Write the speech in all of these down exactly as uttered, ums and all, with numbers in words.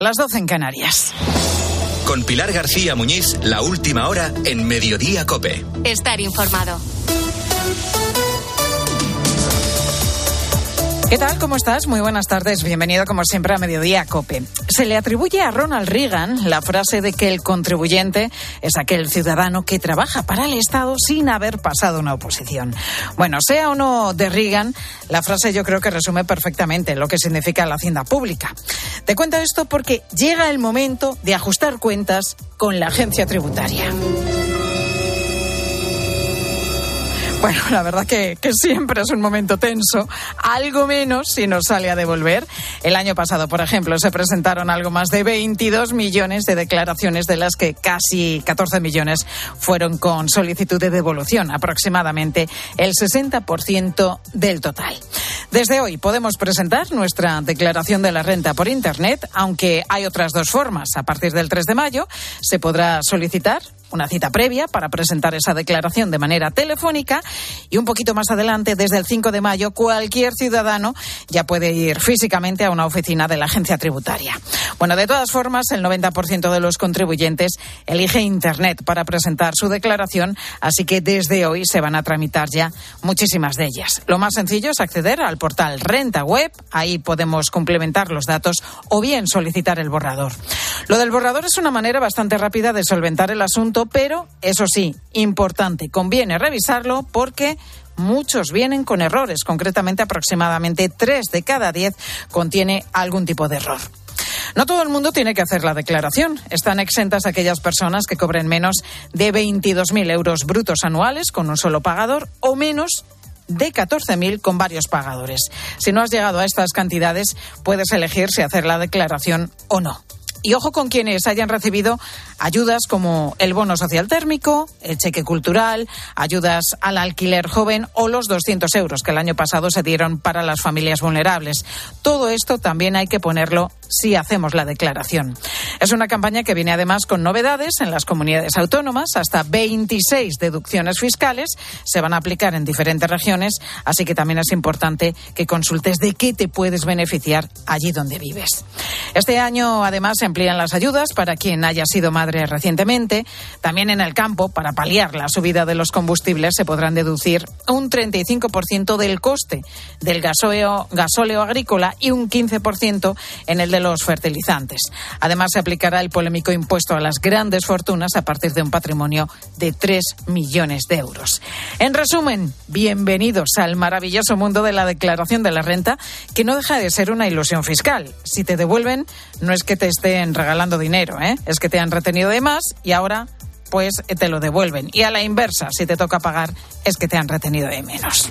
Las doce en Canarias. Con Pilar García Muñiz, la última hora en Mediodía COPE. Estar informado. ¿Qué tal? ¿Cómo estás? Muy buenas tardes. Bienvenido, como siempre, a Mediodía COPE. Se le atribuye a Ronald Reagan la frase de que el contribuyente es aquel ciudadano que trabaja para el Estado sin haber pasado una oposición. Bueno, sea o no de Reagan, la frase yo creo que resume perfectamente lo que significa la hacienda pública. Te cuento esto porque llega el momento de ajustar cuentas con la agencia tributaria. Bueno, la verdad que, que siempre es un momento tenso, algo menos si nos sale a devolver. El año pasado, por ejemplo, se presentaron algo más de veintidós millones de declaraciones, de las que casi catorce millones fueron con solicitud de devolución, aproximadamente el sesenta por ciento del total. Desde hoy podemos presentar nuestra declaración de la renta por Internet, aunque hay otras dos formas. A partir del tres de mayo se podrá solicitar una cita previa para presentar esa declaración de manera telefónica y un poquito más adelante, desde el cinco de mayo, cualquier ciudadano ya puede ir físicamente a una oficina de la agencia tributaria. Bueno, de todas formas, el noventa por ciento de los contribuyentes elige Internet para presentar su declaración, así que desde hoy se van a tramitar ya muchísimas de ellas. Lo más sencillo es acceder al portal Renta Web, ahí podemos complementar los datos o bien solicitar el borrador. Lo del borrador es una manera bastante rápida de solventar el asunto, pero, eso sí, importante, conviene revisarlo porque muchos vienen con errores. Concretamente, aproximadamente tres de cada diez contiene algún tipo de error. No todo el mundo tiene que hacer la declaración. Están exentas aquellas personas que cobren menos de veintidós mil euros brutos anuales con un solo pagador o menos de catorce mil con varios pagadores. Si no has llegado a estas cantidades, puedes elegir si hacer la declaración o no. Y ojo con quienes hayan recibido ayudas como el bono social térmico, el cheque cultural, ayudas al alquiler joven o los doscientos euros que el año pasado se dieron para las familias vulnerables. Todo esto también hay que ponerlo si hacemos la declaración. Es una campaña que viene además con novedades en las comunidades autónomas. Hasta veintiséis deducciones fiscales se van a aplicar en diferentes regiones, así que también es importante que consultes de qué te puedes beneficiar allí donde vives. Este año además se amplían las ayudas para quien haya sido madre recientemente. También en el campo, para paliar la subida de los combustibles, se podrán deducir un treinta y cinco por ciento del coste del gasóleo, gasóleo agrícola y un quince por ciento en el de los fertilizantes. Además, se aplicará el polémico impuesto a las grandes fortunas a partir de un patrimonio de tres millones de euros. En resumen, bienvenidos al maravilloso mundo de la declaración de la renta, que no deja de ser una ilusión fiscal. Si te devuelven, no es que te estén regalando dinero, ¿eh? Es que te han retenido de más y ahora pues te lo devuelven. Y a la inversa, si te toca pagar, es que te han retenido de menos.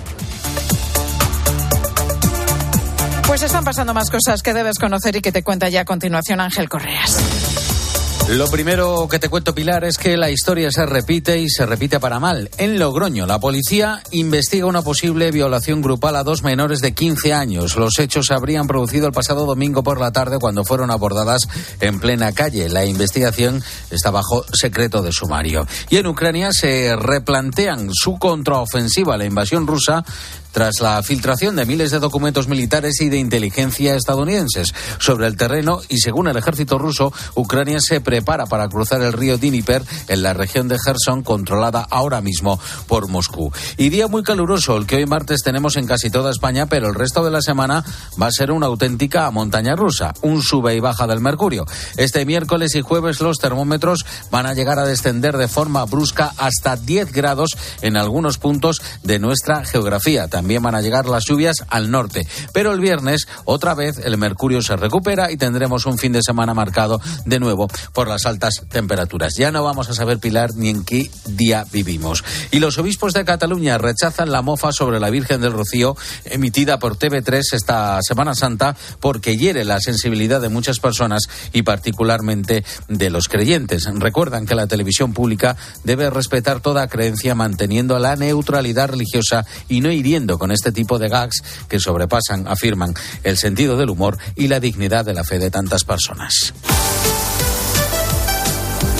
Pues están pasando más cosas que debes conocer y que te cuenta ya a continuación Ángel Correas. Lo primero que te cuento, Pilar, es que la historia se repite y se repite para mal. En Logroño, la policía investiga una posible violación grupal a dos menores de quince años. Los hechos se habrían producido el pasado domingo por la tarde cuando fueron abordadas en plena calle. La investigación está bajo secreto de sumario. Y en Ucrania se replantean su contraofensiva a la invasión rusa tras la filtración de miles de documentos militares y de inteligencia estadounidenses sobre el terreno, y según el ejército ruso, Ucrania se prepara para cruzar el río Dníper en la región de Jersón, controlada ahora mismo por Moscú. Y día muy caluroso el que hoy martes tenemos en casi toda España, pero el resto de la semana va a ser una auténtica montaña rusa, un sube y baja del mercurio. Este miércoles y jueves los termómetros van a llegar a descender de forma brusca hasta diez grados en algunos puntos de nuestra geografía. También van a llegar las lluvias al norte. Pero el viernes, otra vez, el mercurio se recupera y tendremos un fin de semana marcado de nuevo por las altas temperaturas. Ya no vamos a saber, Pilar, ni en qué día vivimos. Y los obispos de Cataluña rechazan la mofa sobre la Virgen del Rocío emitida por T V tres esta Semana Santa porque hiere la sensibilidad de muchas personas y particularmente de los creyentes. Recuerdan que la televisión pública debe respetar toda creencia manteniendo la neutralidad religiosa y no hiriendo con este tipo de gags que sobrepasan, afirman, el sentido del humor y la dignidad de la fe de tantas personas.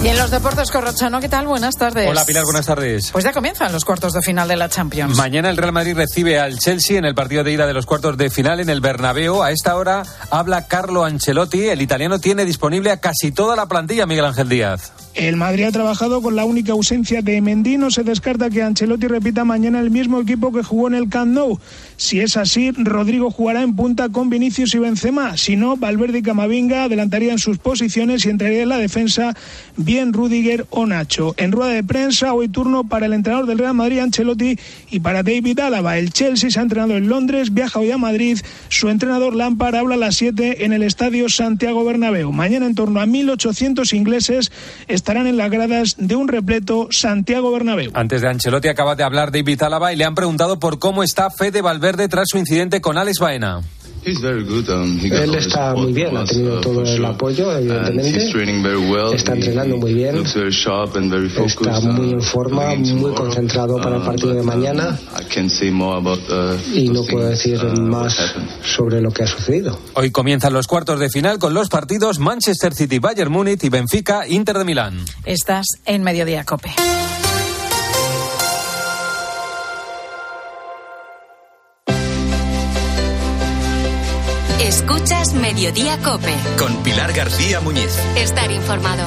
Y en los deportes, Corrochano, ¿qué tal? Buenas tardes. Hola, Pilar, buenas tardes. Pues ya comienzan los cuartos de final de la Champions. Mañana el Real Madrid recibe al Chelsea en el partido de ida de los cuartos de final en el Bernabéu. A esta hora habla Carlo Ancelotti. El italiano tiene disponible a casi toda la plantilla, Miguel Ángel Díaz. El Madrid ha trabajado con la única ausencia de Mendy. No se descarta que Ancelotti repita mañana el mismo equipo que jugó en el Camp Nou. Si es así, Rodrigo jugará en punta con Vinicius y Benzema. Si no, Valverde y Camavinga adelantarían sus posiciones y entraría en la defensa bien Rüdiger o Nacho. En rueda de prensa, hoy turno para el entrenador del Real Madrid, Ancelotti, y para David Alaba. El Chelsea se ha entrenado en Londres, viaja hoy a Madrid. Su entrenador Lampard habla a las siete en el estadio Santiago Bernabéu. Mañana en torno a mil ochocientos ingleses estarán en las gradas de un repleto Santiago Bernabéu. Antes de Ancelotti acaba de hablar David Alaba y le han preguntado por cómo está Fede Valverde tras su incidente con Alex Baena. Él está muy bien, ha tenido todo el apoyo, evidentemente. Está entrenando muy bien, está muy en forma, muy concentrado para el partido de mañana. Y no puedo decir más sobre lo que ha sucedido. Hoy comienzan los cuartos de final con los partidos Manchester City, Bayern Múnich y Benfica, Inter de Milán. Estás en Mediodía Cope. Escuchas Mediodía Cope. Con Pilar García Muñiz. Estar informado.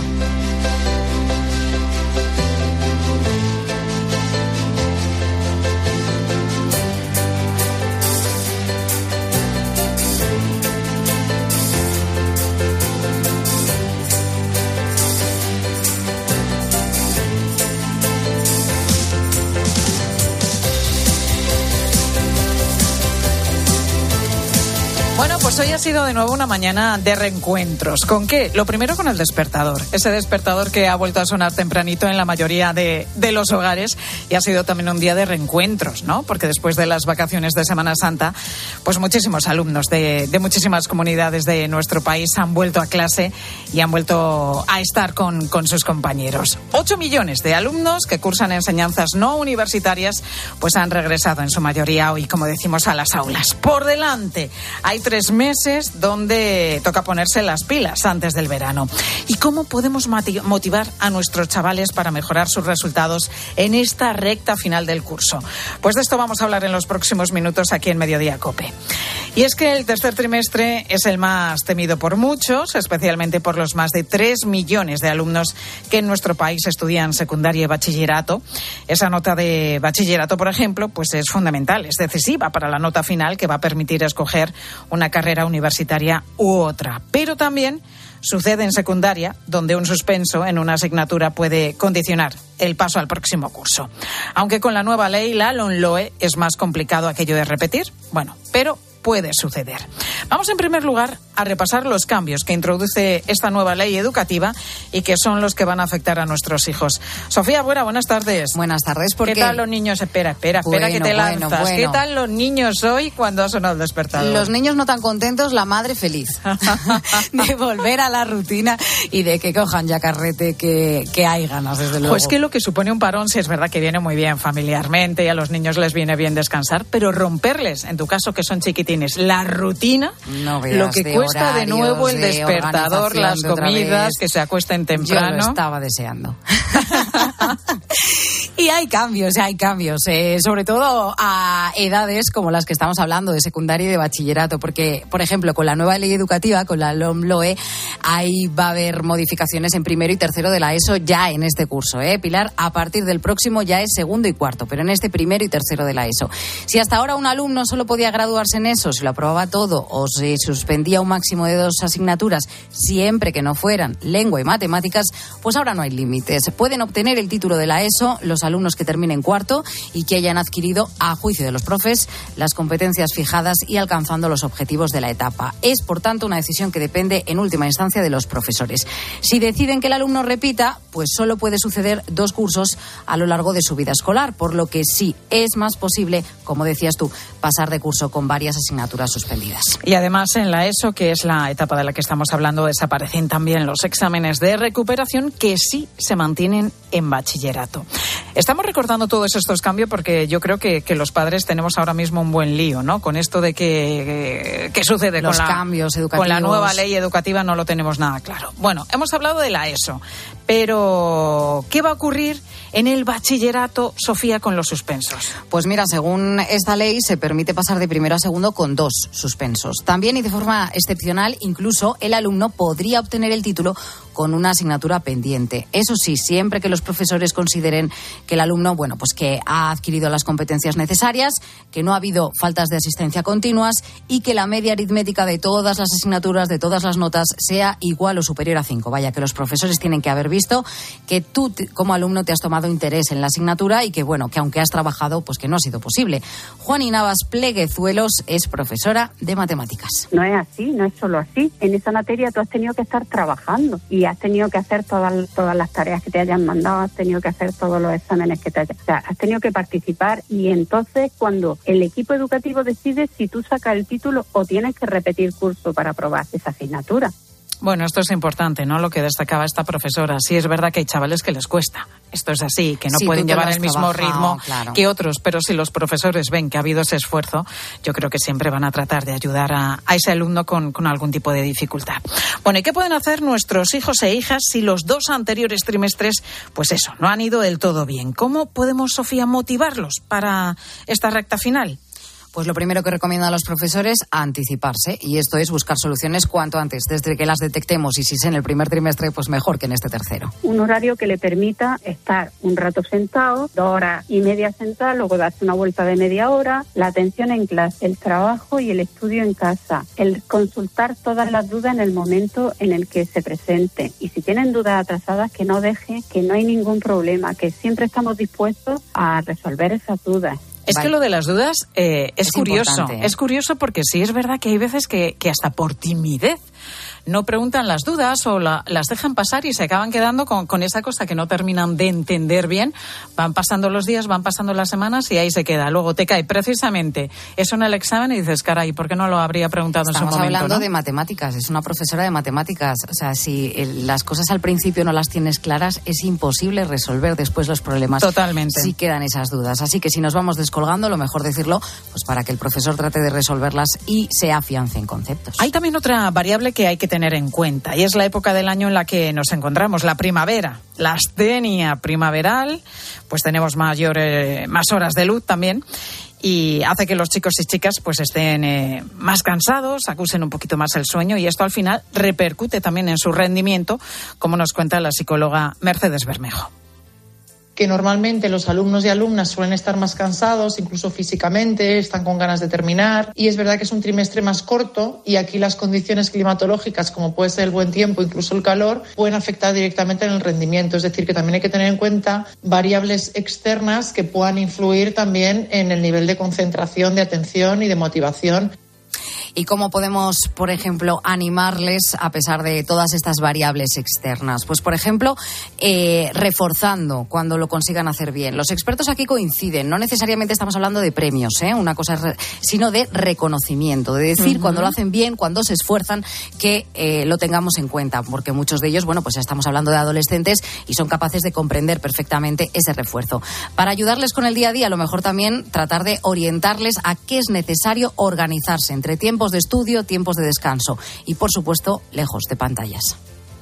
Bueno, pues hoy ha sido de nuevo una mañana de reencuentros. ¿Con qué? Lo primero con el despertador. Ese despertador que ha vuelto a sonar tempranito en la mayoría de, de los hogares, y ha sido también un día de reencuentros, ¿no? Porque después de las vacaciones de Semana Santa, pues muchísimos alumnos de, de muchísimas comunidades de nuestro país han vuelto a clase y han vuelto a estar con, con sus compañeros. Ocho millones de alumnos que cursan enseñanzas no universitarias, pues han regresado en su mayoría hoy, como decimos, a las aulas. Por delante hay tres meses donde toca ponerse las pilas antes del verano. ¿Y cómo podemos motivar a nuestros chavales para mejorar sus resultados en esta recta final del curso? Pues de esto vamos a hablar en los próximos minutos aquí en Mediodía Cope. Y es que el tercer trimestre es el más temido por muchos, especialmente por los más de tres millones de alumnos que en nuestro país estudian secundaria y bachillerato. Esa nota de bachillerato, por ejemplo, pues es fundamental, es decisiva para la nota final que va a permitir escoger una carrera universitaria u otra. Pero también sucede en secundaria, donde un suspenso en una asignatura puede condicionar el paso al próximo curso. Aunque con la nueva ley, la LOMLOE, es más complicado aquello de repetir. Bueno, pero puede suceder. Vamos en primer lugar a repasar los cambios que introduce esta nueva ley educativa y que son los que van a afectar a nuestros hijos. Sofía Buera, buenas tardes. Buenas tardes. ¿Por ¿Qué, qué tal los niños? Espera, espera, espera bueno, que te bueno, lanzas. Bueno. ¿Qué tal los niños hoy cuando ha sonado el despertador? Los niños no tan contentos, la madre feliz de volver a la rutina y de que cojan ya carrete, que, que hay ganas, desde luego. Pues que lo que supone un parón, sí es verdad que viene muy bien familiarmente y a los niños les viene bien descansar, pero romperles, en tu caso que son chiquitines, la rutina No veas, lo que de cuesta horarios, de nuevo el de despertador, las comidas, que se acuesten temprano. Yo lo estaba deseando. Y hay cambios, hay cambios, eh, sobre todo a edades como las que estamos hablando, de secundaria y de bachillerato, porque, por ejemplo, con la nueva ley educativa, con la LOMLOE, ahí va a haber modificaciones en primero y tercero de la ESO ya en este curso, ¿eh? Pilar, a partir del próximo ya es segundo y cuarto, pero en este primero y tercero de la ESO. Si hasta ahora un alumno solo podía graduarse en ESO, si lo aprobaba todo o se suspendía un máximo de dos asignaturas, siempre que no fueran lengua y matemáticas, pues ahora no hay límites. Pueden obtener el título de la ESO los alumnos que terminen cuarto y que hayan adquirido, a juicio de los profes, las competencias fijadas y alcanzando los objetivos de la etapa. Es, por tanto, una decisión que depende en última instancia de los profesores. Si deciden que el alumno repita, pues solo puede suceder dos cursos a lo largo de su vida escolar, por lo que sí es más posible, como decías tú, pasar de curso con varias asignaturas asignaturas suspendidas. Y además en la ESO, que es la etapa de la que estamos hablando, desaparecen también los exámenes de recuperación que sí se mantienen en bachillerato. Estamos recordando todos estos cambios porque yo creo que, que los padres tenemos ahora mismo un buen lío, ¿no? Con esto de que, ¿qué sucede los con la, cambios educativos. Con la nueva ley educativa no lo tenemos nada claro. Bueno, hemos hablado de la ESO, pero ¿qué va a ocurrir en el bachillerato, Sofía, con los suspensos? Pues mira, según esta ley se permite pasar de primero a segundo con dos suspensos. También y de forma excepcional, incluso el alumno podría obtener el título con una asignatura pendiente. Eso sí, siempre que los profesores consideren que el alumno, bueno, pues que ha adquirido las competencias necesarias, que no ha habido faltas de asistencia continuas y que la media aritmética de todas las asignaturas, de todas las notas, sea igual o superior a cinco. Vaya, que los profesores tienen que haber visto que tú como alumno te has tomado interés en la asignatura y que, bueno, que aunque has trabajado, pues que no ha sido posible. Juani Navas Pleguezuelos es profesora de matemáticas. No es así, no es solo así. En esa materia tú has tenido que estar trabajando y has tenido que hacer todas, todas las tareas que te hayan mandado, has tenido que hacer todos los exámenes que te hayan... O sea, has tenido que participar y entonces cuando el equipo educativo decide si tú sacas el título o tienes que repetir curso para aprobar esa asignatura. Bueno, esto es importante, ¿no? Lo que destacaba esta profesora. Sí, es verdad que hay chavales que les cuesta. Esto es así, que no sí, pueden llevar el mismo ritmo claro. que otros. Pero si los profesores ven que ha habido ese esfuerzo, yo creo que siempre van a tratar de ayudar a, a ese alumno con, con algún tipo de dificultad. Bueno, ¿y qué pueden hacer nuestros hijos e hijas si los dos anteriores trimestres, pues eso, no han ido del todo bien? ¿Cómo podemos, Sofía, motivarlos para esta recta final? Pues lo primero que recomiendo a los profesores, anticiparse, y esto es buscar soluciones cuanto antes, desde que las detectemos, y si es en el primer trimestre, pues mejor que en este tercero. Un horario que le permita estar un rato sentado, dos horas y media sentado, luego darse una vuelta de media hora, la atención en clase, el trabajo y el estudio en casa, el consultar todas las dudas en el momento en el que se presente. Y si tienen dudas atrasadas, que no deje, que no hay ningún problema, que siempre estamos dispuestos a resolver esas dudas. Es vale. que lo de las dudas eh, es, es curioso. ¿eh? Es curioso porque sí es verdad que hay veces que, que hasta por timidez no preguntan las dudas o la, las dejan pasar y se acaban quedando con, con esa cosa que no terminan de entender bien. Van pasando los días, van pasando las semanas y ahí se queda. Luego te cae precisamente eso en el examen y dices, caray, ¿por qué no lo habría preguntado Estamos en su momento? Estamos hablando ¿no? de matemáticas, es una profesora de matemáticas. O sea, si el, las cosas al principio no las tienes claras, es imposible resolver después los problemas. Totalmente. Si quedan esas dudas. Así que si nos vamos descolgando, lo mejor decirlo, pues para que el profesor trate de resolverlas y se afiance en conceptos. Hay también otra variable que hay que tener en cuenta y es la época del año en la que nos encontramos, la primavera. La astenia primaveral, pues tenemos mayor, eh, más horas de luz también y hace que los chicos y chicas pues estén eh, más cansados, acusen un poquito más el sueño y esto al final repercute también en su rendimiento, como nos cuenta la psicóloga Mercedes Bermejo. Que normalmente los alumnos y alumnas suelen estar más cansados, incluso físicamente, están con ganas de terminar. Y es verdad que es un trimestre más corto y aquí las condiciones climatológicas, como puede ser el buen tiempo, incluso el calor, pueden afectar directamente en el rendimiento. Es decir, que también hay que tener en cuenta variables externas que puedan influir también en el nivel de concentración, de atención y de motivación. ¿Y cómo podemos, por ejemplo, animarles a pesar de todas estas variables externas? Pues, por ejemplo, eh, reforzando cuando lo consigan hacer bien. Los expertos aquí coinciden, no necesariamente estamos hablando de premios, ¿eh? Una cosa es re- sino de reconocimiento, de decir uh-huh. cuando lo hacen bien, cuando se esfuerzan, que eh, lo tengamos en cuenta, porque muchos de ellos, bueno, pues ya estamos hablando de adolescentes y son capaces de comprender perfectamente ese refuerzo. Para ayudarles con el día a día, a lo mejor también tratar de orientarles a qué es necesario organizarse entre tiempos de estudio, tiempos de descanso y, por supuesto, lejos de pantallas.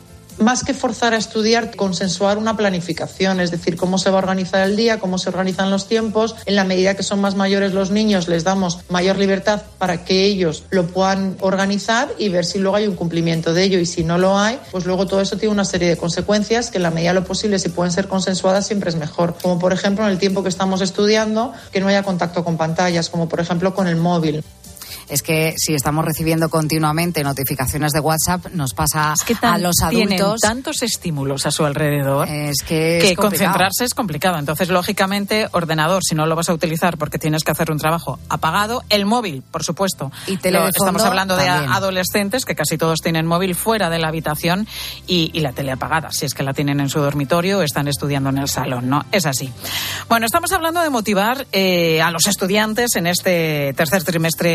Más que forzar a estudiar, consensuar una planificación, es decir, cómo se va a organizar el día, cómo se organizan los tiempos. En la medida que son más mayores los niños, les damos mayor libertad para que ellos lo puedan organizar y ver si luego hay un cumplimiento de ello. Y si no lo hay, pues luego todo eso tiene una serie de consecuencias que en la medida de lo posible, si pueden ser consensuadas, siempre es mejor. Como por ejemplo, en el tiempo que estamos estudiando, que no haya contacto con pantallas, como por ejemplo con el móvil. Es que si estamos recibiendo continuamente notificaciones de WhatsApp, nos pasa es que tan, a los adultos. Tienen tantos estímulos a su alrededor es que, que es concentrarse es complicado. Entonces, lógicamente, ordenador, si no lo vas a utilizar porque tienes que hacer un trabajo apagado, el móvil, por supuesto. Y tele de fondo, estamos hablando también. de adolescentes que casi todos tienen móvil fuera de la habitación y, y la tele apagada, si es que la tienen en su dormitorio o están estudiando en el salón, ¿no? Es así. Bueno, estamos hablando de motivar eh, a los estudiantes en este tercer trimestre de curso.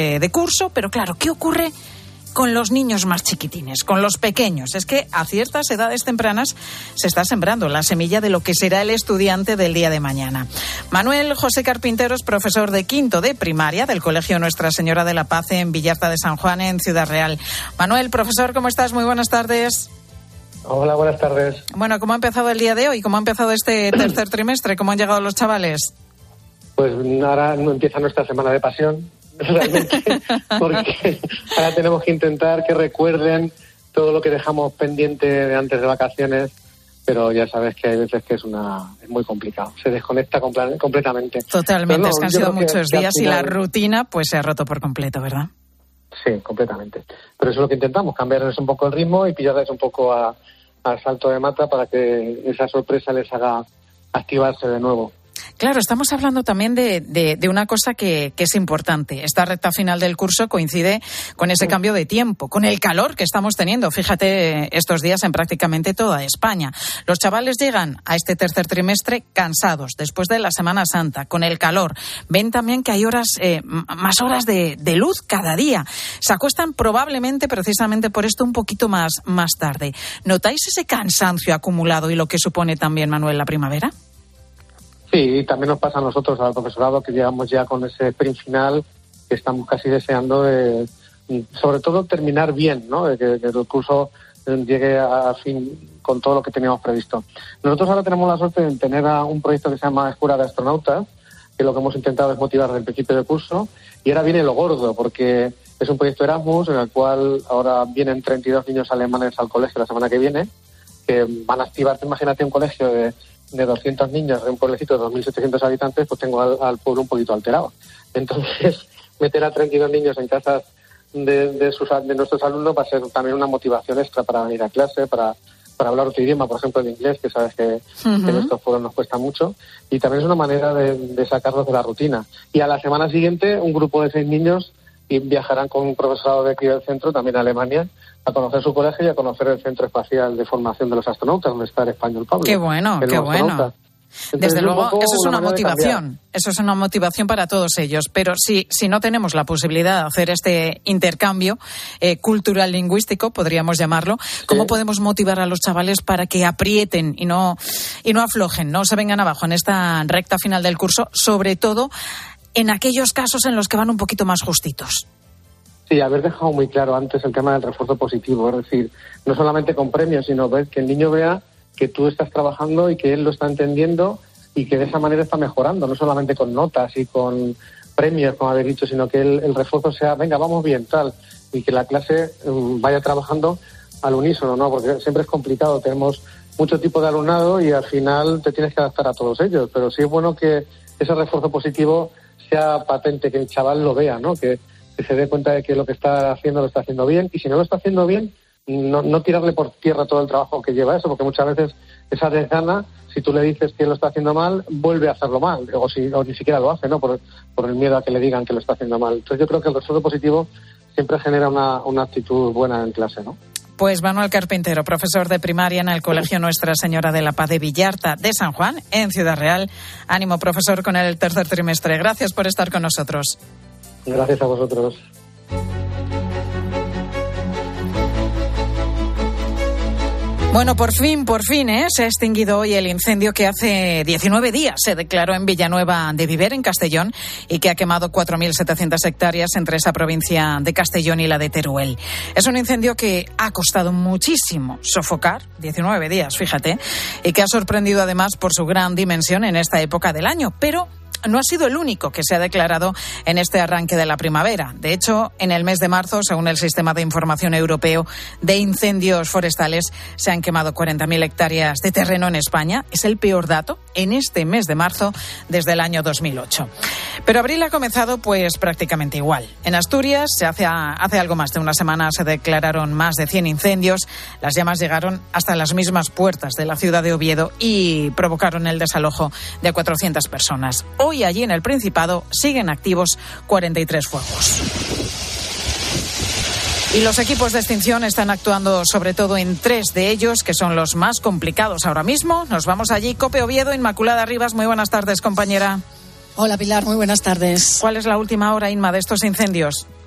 curso, pero claro, ¿qué ocurre con los niños más chiquitines, con los pequeños? Es que a ciertas edades tempranas se está sembrando la semilla de lo que será el estudiante del día de mañana. Manuel José Carpintero es profesor de quinto de primaria del Colegio Nuestra Señora de la Paz en Villarta de San Juan, en Ciudad Real. Manuel, profesor, ¿cómo estás? Muy buenas tardes. Hola, buenas tardes. Bueno, ¿cómo ha empezado el día de hoy? ¿Cómo ha empezado este tercer trimestre? ¿Cómo han llegado los chavales? Pues ahora no empieza nuestra semana de pasión, realmente, porque ahora tenemos que intentar que recuerden todo lo que dejamos pendiente de antes de vacaciones, pero ya sabes que hay veces que es una es muy complicado, se desconecta compl- completamente. Totalmente, no, es que han sido muchos que, días que final... y la rutina pues se ha roto por completo, ¿verdad? Sí, completamente. Pero eso es lo que intentamos, cambiarles un poco el ritmo y pillarles un poco a, a salto de mata para que esa sorpresa les haga activarse de nuevo. Claro, estamos hablando también de, de, de una cosa que, que es importante. Esta recta final del curso coincide con ese cambio de tiempo, con el calor que estamos teniendo, fíjate, estos días en prácticamente toda España. Los chavales llegan a este tercer trimestre cansados, después de la Semana Santa, con el calor. Ven también que hay horas, eh, más horas de, de luz cada día. Se acuestan probablemente, precisamente por esto, un poquito más, más tarde. ¿Notáis ese cansancio acumulado y lo que supone también, Manuel, la primavera? Sí, también nos pasa a nosotros, al profesorado, que llegamos ya con ese sprint final, que estamos casi deseando, de, sobre todo, terminar bien, ¿no? De que, que el curso llegue a fin con todo lo que teníamos previsto. Nosotros ahora tenemos la suerte de tener a un proyecto que se llama Escuela de Astronautas, que lo que hemos intentado es motivar desde el principio del curso, y ahora viene lo gordo, porque es un proyecto Erasmus, en el cual ahora vienen treinta y dos niños alemanes al colegio la semana que viene, que van a activar, imagínate un colegio de... de doscientos niños de un pueblecito de dos mil setecientos habitantes, pues tengo al, al pueblo un poquito alterado. Entonces, meter a treinta y dos niños en casas de, de, sus, de nuestros alumnos va a ser también una motivación extra para venir a clase, para, para hablar otro idioma, por ejemplo el inglés, que sabes que, uh-huh. que en estos pueblos nos cuesta mucho, y también es una manera de, de sacarlos de la rutina. Y a la semana siguiente, un grupo de seis niños y viajarán con un profesorado de aquí del centro, también a Alemania, a conocer su colegio y a conocer el Centro Espacial de Formación de los Astronautas, donde está el español Pablo. ¡Qué bueno, qué bueno! Entonces, Desde luego, eso es una motivación, eso es una motivación para todos ellos, pero si, si no tenemos la posibilidad de hacer este intercambio eh, cultural lingüístico, podríamos llamarlo, ¿cómo sí. podemos motivar a los chavales para que aprieten y no, y no aflojen, no se vengan abajo en esta recta final del curso, sobre todo en aquellos casos en los que van un poquito más justitos? Sí, haber dejado muy claro antes el tema del refuerzo positivo, es decir, no solamente con premios, sino ver que el niño vea que tú estás trabajando y que él lo está entendiendo y que de esa manera está mejorando, no solamente con notas y con premios, como habéis dicho, sino que el, el refuerzo sea, venga, vamos bien, tal, y que la clase um, vaya trabajando al unísono, ¿no? Porque siempre es complicado, tenemos mucho tipo de alumnado y al final te tienes que adaptar a todos ellos, pero sí es bueno que ese refuerzo positivo sea patente, que el chaval lo vea, ¿no? Que que se dé cuenta de que lo que está haciendo lo está haciendo bien, y si no lo está haciendo bien, no, no tirarle por tierra todo el trabajo que lleva eso, porque muchas veces esa desgana, si tú le dices que lo está haciendo mal, vuelve a hacerlo mal, o, si, o ni siquiera lo hace, ¿no? Por, por el miedo a que le digan que lo está haciendo mal. Entonces yo creo que el refuerzo positivo siempre genera una, una actitud buena en clase, ¿no? Pues Manuel Carpintero, profesor de primaria en el Colegio Nuestra Señora de la Paz de Villarta de San Juan, en Ciudad Real. Ánimo, profesor, con el tercer trimestre. Gracias por estar con nosotros. Gracias a vosotros. Bueno, por fin, por fin, ¿eh? se ha extinguido hoy el incendio que hace diecinueve días se declaró en Villanueva de Viver, en Castellón, y que ha quemado cuatro mil setecientas hectáreas entre esa provincia de Castellón y la de Teruel. Es un incendio que ha costado muchísimo sofocar, diecinueve días, fíjate, y que ha sorprendido además por su gran dimensión en esta época del año, pero no ha sido el único que se ha declarado en este arranque de la primavera. De hecho, en el mes de marzo, según el Sistema de Información Europeo de Incendios Forestales, se han quemado cuarenta mil hectáreas de terreno en España. Es el peor dato en este mes de marzo desde el año dos mil ocho. Pero abril ha comenzado pues prácticamente igual. En Asturias, se hace, hace algo más de una semana, se declararon más de cien incendios. Las llamas llegaron hasta las mismas puertas de la ciudad de Oviedo y provocaron el desalojo de cuatrocientas personas. Hoy allí en el Principado siguen activos cuarenta y tres fuegos. Y los equipos de extinción están actuando sobre todo en tres de ellos, que son los más complicados ahora mismo. Nos vamos allí. Cope Oviedo, Inmaculada Rivas. Muy buenas tardes, compañera. Hola, Pilar. Muy buenas tardes. ¿Cuál es la última hora, Inma, de estos incendios?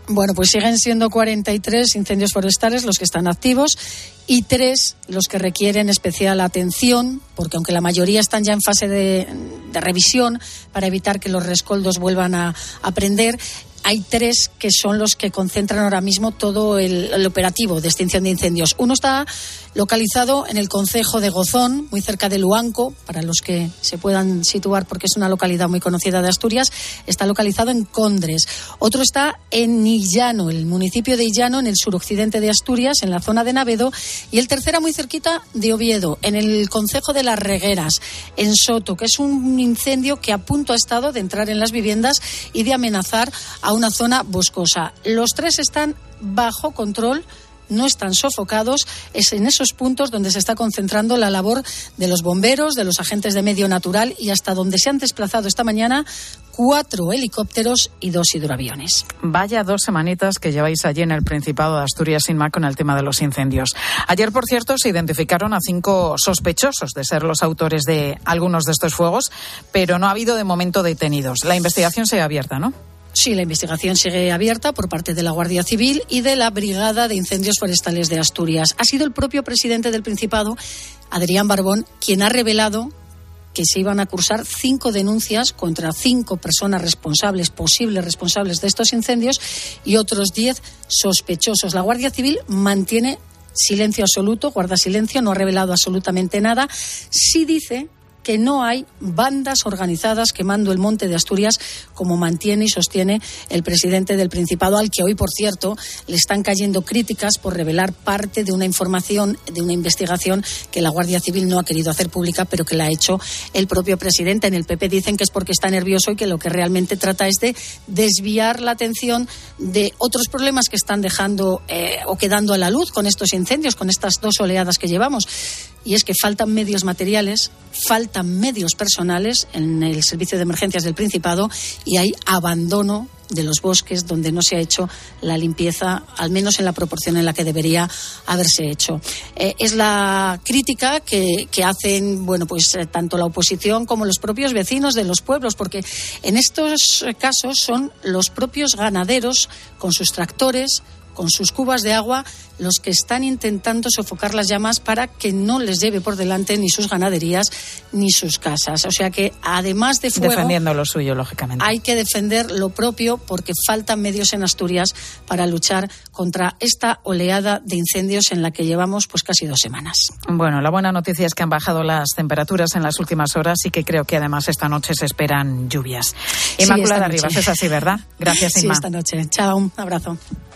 Bueno, pues siguen siendo cuarenta y tres incendios forestales los que están activos y tres los que requieren especial atención, porque aunque la mayoría están ya en fase de, de revisión para evitar que los rescoldos vuelvan a, a prender, hay tres que son los que concentran ahora mismo todo el, el operativo de extinción de incendios. Uno está localizado en el concejo de Gozón, muy cerca de Luanco, para los que se puedan situar porque es una localidad muy conocida de Asturias. Está localizado en Condres. Otro está en Illano, el municipio de Illano, en el suroccidente de Asturias, en la zona de Navedo. Y el tercero muy cerquita de Oviedo, en el concejo de Las Regueras, en Soto, que es un incendio que a punto ha estado de entrar en las viviendas y de amenazar a una zona boscosa. Los tres están bajo control, no están sofocados. Es en esos puntos donde se está concentrando la labor de los bomberos, de los agentes de medio natural y hasta donde se han desplazado esta mañana cuatro helicópteros y dos hidroaviones. Vaya dos semanitas que lleváis allí en el Principado de Asturias, Inma, con el tema de los incendios. Ayer, por cierto, se identificaron a cinco sospechosos de ser los autores de algunos de estos fuegos, pero no ha habido de momento detenidos. La investigación sigue abierta, ¿no? Sí, la investigación sigue abierta por parte de la Guardia Civil y de la Brigada de Incendios Forestales de Asturias. Ha sido el propio presidente del Principado, Adrián Barbón, quien ha revelado que se iban a cursar cinco denuncias contra cinco personas responsables, posibles responsables de estos incendios, y otros diez sospechosos. La Guardia Civil mantiene silencio absoluto, guarda silencio, no ha revelado absolutamente nada. Sí dice que no hay bandas organizadas quemando el monte de Asturias, como mantiene y sostiene el presidente del Principado, al que hoy, por cierto, le están cayendo críticas por revelar parte de una información, de una investigación que la Guardia Civil no ha querido hacer pública, pero que la ha hecho el propio presidente. En el P P dicen que es porque está nervioso y que lo que realmente trata es de desviar la atención de otros problemas que están dejando eh, o quedando a la luz con estos incendios, con estas dos oleadas que llevamos. Y es que faltan medios materiales, faltan medios personales en el Servicio de Emergencias del Principado y hay abandono de los bosques donde no se ha hecho la limpieza, al menos en la proporción en la que debería haberse hecho. Eh, es la crítica que, que hacen, bueno, pues eh, tanto la oposición como los propios vecinos de los pueblos, porque en estos casos son los propios ganaderos con sus tractores, con sus cubas de agua, los que están intentando sofocar las llamas para que no les lleve por delante ni sus ganaderías ni sus casas. O sea que, además de fuego, defendiendo lo suyo, lógicamente, hay que defender lo propio, porque faltan medios en Asturias para luchar contra esta oleada de incendios en la que llevamos pues casi dos semanas. Bueno, la buena noticia es que han bajado las temperaturas en las últimas horas y que creo que además esta noche se esperan lluvias. Sí, Inmaculada Rivas, es así, ¿verdad? Gracias, Inma. Sí, esta noche. Chao, un abrazo.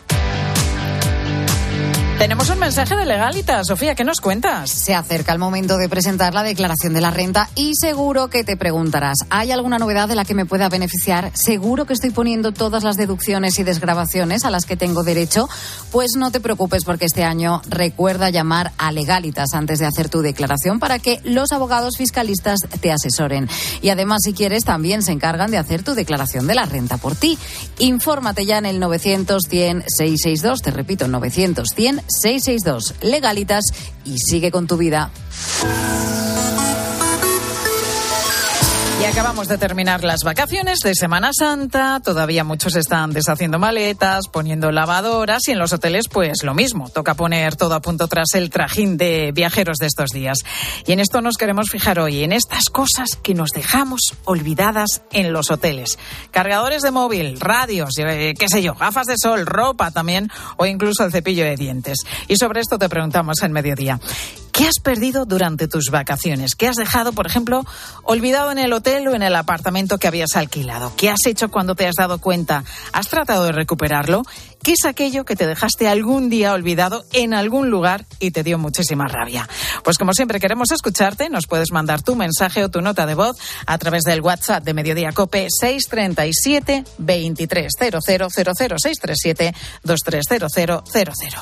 Tenemos un mensaje de Legalitas. Sofía, ¿qué nos cuentas? Se acerca el momento de presentar la declaración de la renta y seguro que te preguntarás, ¿hay alguna novedad de la que me pueda beneficiar? ¿Seguro que estoy poniendo todas las deducciones y desgravaciones a las que tengo derecho? Pues no te preocupes, porque este año recuerda llamar a Legalitas antes de hacer tu declaración para que los abogados fiscalistas te asesoren. Y además, si quieres, también se encargan de hacer tu declaración de la renta por ti. Infórmate ya en el novecientos cien seiscientos sesenta y dos, te repito, novecientos cien seiscientos sesenta y dos, Legalitas, y sigue con tu vida. Y acabamos de terminar las vacaciones de Semana Santa. Todavía muchos están deshaciendo maletas, poniendo lavadoras, y en los hoteles pues lo mismo. Toca poner todo a punto tras el trajín de viajeros de estos días. Y en esto nos queremos fijar hoy, en estas cosas que nos dejamos olvidadas en los hoteles. Cargadores de móvil, radios, eh, qué sé yo, gafas de sol, ropa también, o incluso el cepillo de dientes. Y sobre esto te preguntamos en Mediodía. ¿Qué has perdido durante tus vacaciones? ¿Qué has dejado, por ejemplo, olvidado en el hotel o en el apartamento que habías alquilado? ¿Qué has hecho cuando te has dado cuenta? ¿Has tratado de recuperarlo? ¿Qué es aquello que te dejaste algún día olvidado en algún lugar y te dio muchísima rabia? Pues como siempre queremos escucharte. Nos puedes mandar tu mensaje o tu nota de voz a través del WhatsApp de Mediodía Cope seis tres siete, veintitrés cero cero cero cero, seis tres siete, veintitrés cero cero cero cero.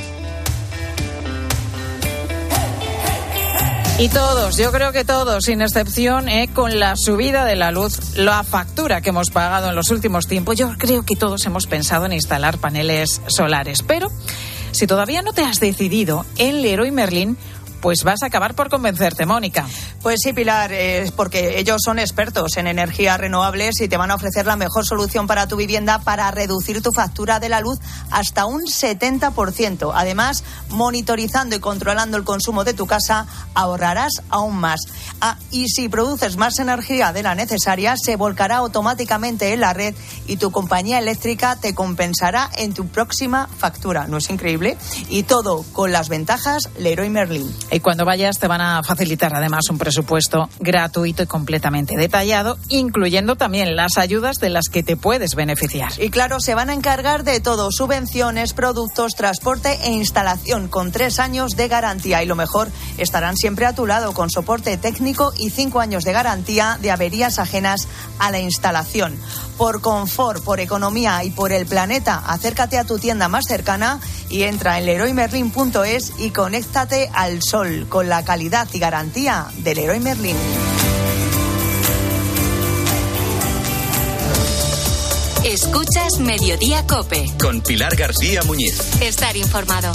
Y todos, yo creo que todos, sin excepción, eh, con la subida de la luz, la factura que hemos pagado en los últimos tiempos, yo creo que todos hemos pensado en instalar paneles solares. Pero si todavía no te has decidido, en Leroy Merlin pues vas a acabar por convencerte, Mónica. Pues sí, Pilar, eh, porque ellos son expertos en energías renovables y te van a ofrecer la mejor solución para tu vivienda para reducir tu factura de la luz hasta un setenta por ciento. Además, monitorizando y controlando el consumo de tu casa, ahorrarás aún más. Ah, y si produces más energía de la necesaria, se volcará automáticamente en la red y tu compañía eléctrica te compensará en tu próxima factura. ¿No es increíble? Y todo con las ventajas Leroy Merlin. Y cuando vayas te van a facilitar además un presupuesto gratuito y completamente detallado, incluyendo también las ayudas de las que te puedes beneficiar. Y claro, se van a encargar de todo: subvenciones, productos, transporte e instalación, con tres años de garantía. Y lo mejor, estarán siempre a tu lado con soporte técnico y cinco años de garantía de averías ajenas a la instalación. Por confort, por economía y por el planeta, acércate a tu tienda más cercana y entra en leroy merlin punto es y conéctate al sol con la calidad y garantía de Leroy Merlin. Escuchas Mediodía COPE. Con Pilar García Muñiz. Estar informado.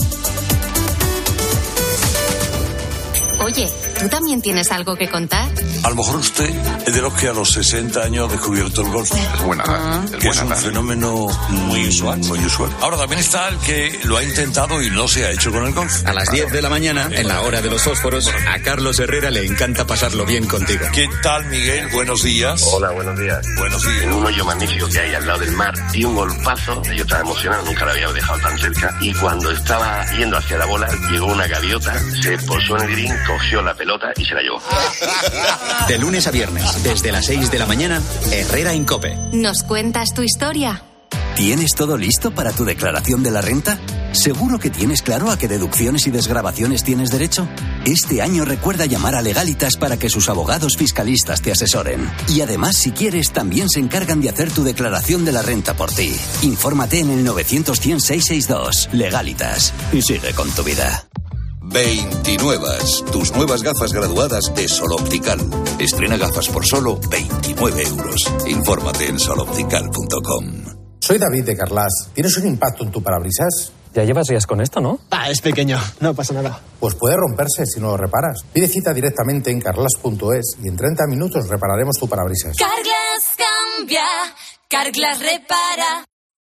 Oye, ¿tú también tienes algo que contar? A lo mejor usted es de los que a los sesenta años ha descubierto el golf. Es buena, ah, es, que buena, es un fenómeno muy usual. Muy usual. Ahora también está el que lo ha intentado y no se ha hecho con el golf. A las diez de la mañana, en la hora de los fósforos, a Carlos Herrera le encanta pasarlo bien contigo. ¿Qué tal, Miguel? Buenos días. Hola, buenos días. Buenos días. En un hoyo magnífico que hay al lado del mar, di un golpazo. Yo estaba emocionado, nunca lo había dejado tan cerca. Y cuando estaba yendo hacia la bola, llegó una gaviota, se posó en el green, cogió la pelota y se la llevó. De lunes a viernes, desde las seis de la mañana, Herrera en COPE. ¿Nos cuentas tu historia? ¿Tienes todo listo para tu declaración de la renta? ¿Seguro que tienes claro a qué deducciones y desgravaciones tienes derecho? Este año recuerda llamar a Legalitas para que sus abogados fiscalistas te asesoren. Y además, si quieres, también se encargan de hacer tu declaración de la renta por ti. Infórmate en el novecientos cien seiscientos sesenta y dos. Legalitas. Y sigue con tu vida. veintinuevas, tus nuevas gafas graduadas de Sol Optical. Estrena gafas por solo veintinueve euros. Infórmate en sol optical punto com. Soy David de Carlas. ¿Tienes un impacto en tu parabrisas? Ya llevas días con esto, ¿no? Ah, es pequeño, no pasa nada. Pues puede romperse si no lo reparas. Pide cita directamente en carlas punto es y en treinta minutos repararemos tu parabrisas. Carglass cambia, Carglass repara.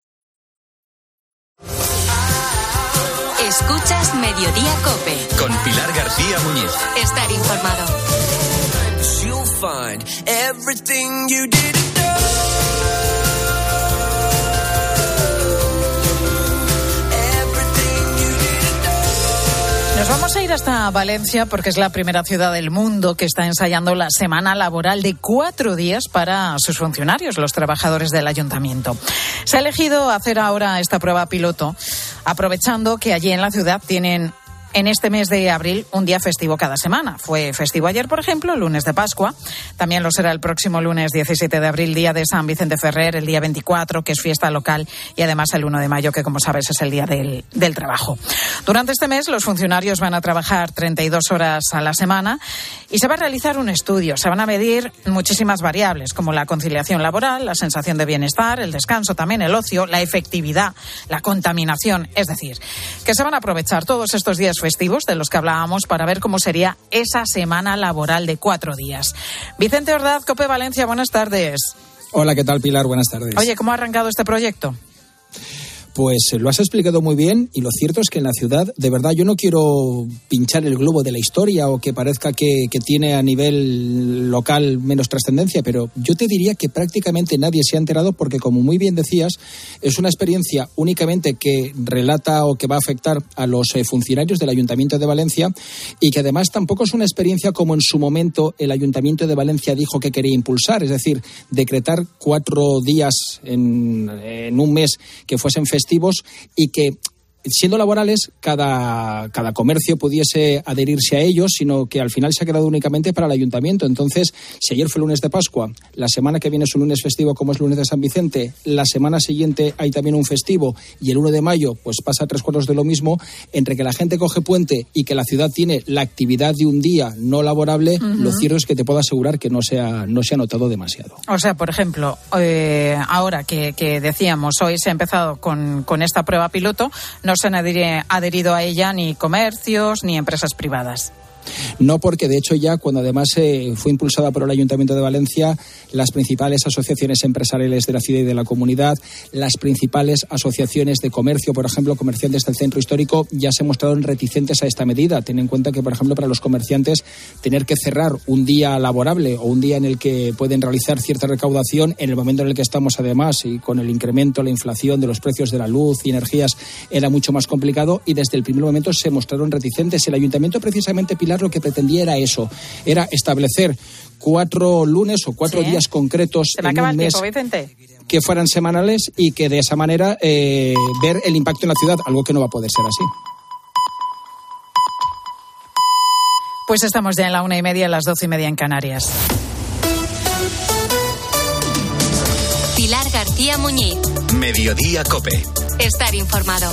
Escuchas Mediodía COPE. Con Pilar García Muñiz. Estar informado. Nos vamos a ir hasta Valencia porque es la primera ciudad del mundo que está ensayando la semana laboral de cuatro días para sus funcionarios, los trabajadores del ayuntamiento. Se ha elegido hacer ahora esta prueba piloto, aprovechando que allí en la ciudad tienen en este mes de abril un día festivo cada semana. Fue festivo ayer, por ejemplo, el lunes de Pascua. También lo será el próximo lunes diecisiete de abril, día de San Vicente Ferrer, el día veinticuatro, que es fiesta local, y además el uno de mayo, que como sabes es el día del, del trabajo. Durante este mes los funcionarios van a trabajar treinta y dos horas a la semana y se va a realizar un estudio. Se van a medir muchísimas variables, como la conciliación laboral, la sensación de bienestar, el descanso, también el ocio, la efectividad, la contaminación. Es decir, que se van a aprovechar todos estos días festivos de los que hablábamos para ver cómo sería esa semana laboral de cuatro días. Vicente Ordaz, COPE Valencia, buenas tardes. Hola, ¿qué tal, Pilar? Buenas tardes. Oye, ¿cómo ha arrancado este proyecto? Pues lo has explicado muy bien y lo cierto es que en la ciudad, de verdad, yo no quiero pinchar el globo de la historia o que parezca que, que tiene a nivel local menos trascendencia, pero yo te diría que prácticamente nadie se ha enterado porque, como muy bien decías, es una experiencia únicamente que relata o que va a afectar a los eh, funcionarios del Ayuntamiento de Valencia y que además tampoco es una experiencia como en su momento el Ayuntamiento de Valencia dijo que quería impulsar, es decir, decretar cuatro días en, en un mes que fuesen festivos y que, siendo laborales, cada, cada comercio pudiese adherirse a ellos, sino que al final se ha quedado únicamente para el ayuntamiento. Entonces, si ayer fue lunes de Pascua, la semana que viene es un lunes festivo como es lunes de San Vicente, la semana siguiente hay también un festivo y el uno de mayo pues pasa tres cuartos de lo mismo, entre que la gente coge puente y que la ciudad tiene la actividad de un día no laborable, uh-huh. Lo cierto es que te puedo asegurar que no se ha, no se ha notado demasiado. O sea, por ejemplo, eh, ahora que, que decíamos, hoy se ha empezado con, con esta prueba piloto, no se han adherido a ella ni comercios ni empresas privadas. No porque, de hecho, ya cuando además eh, fue impulsada por el Ayuntamiento de Valencia, las principales asociaciones empresariales de la ciudad y de la comunidad, las principales asociaciones de comercio, por ejemplo, comerciantes del centro histórico, ya se mostraron reticentes a esta medida. Ten en cuenta que, por ejemplo, para los comerciantes, tener que cerrar un día laborable o un día en el que pueden realizar cierta recaudación, en el momento en el que estamos, además, y con el incremento, la inflación de los precios de la luz y energías, era mucho más complicado, y desde el primer momento se mostraron reticentes. El Ayuntamiento, precisamente, Pilar, lo que pretendía era eso, era establecer cuatro lunes o cuatro ¿Sí? días concretos en un mes tiempo, Vicente. que fueran semanales, y que de esa manera eh, ver el impacto en la ciudad, algo que no va a poder ser así. Pues estamos ya en la una y media, a las doce y media en Canarias. Pilar García Muñiz. Mediodía COPE. Estar informado.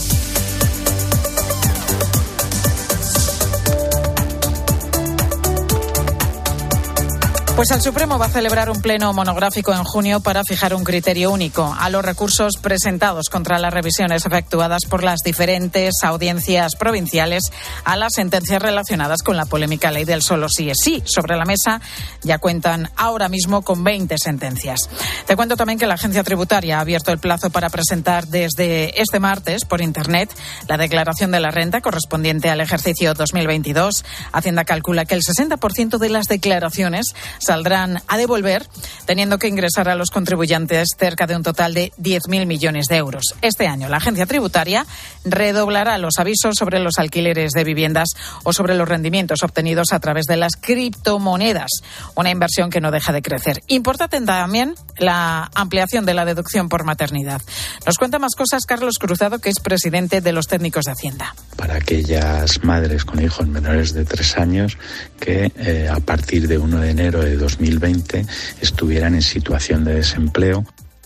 Pues el Supremo va a celebrar un pleno monográfico en junio para fijar un criterio único a los recursos presentados contra las revisiones efectuadas por las diferentes audiencias provinciales a las sentencias relacionadas con la polémica ley del solo sí es sí. Sobre la mesa ya cuentan ahora mismo con veinte sentencias. Te cuento también que la Agencia Tributaria ha abierto el plazo para presentar desde este martes por Internet la declaración de la renta correspondiente al ejercicio dos mil veintidós. Hacienda calcula que el sesenta por ciento de las declaraciones saldrán a devolver, teniendo que ingresar a los contribuyentes cerca de un total de diez mil millones de euros. Este año, la agencia tributaria redoblará los avisos sobre los alquileres de viviendas o sobre los rendimientos obtenidos a través de las criptomonedas, una inversión que no deja de crecer. Importante también la ampliación de la deducción por maternidad. Nos cuenta más cosas Carlos Cruzado, que es presidente de los técnicos de Hacienda. Para aquellas madres con hijos menores de tres años que eh, a partir de uno de enero de dos mil veinte estuvieran en situación de desempleo.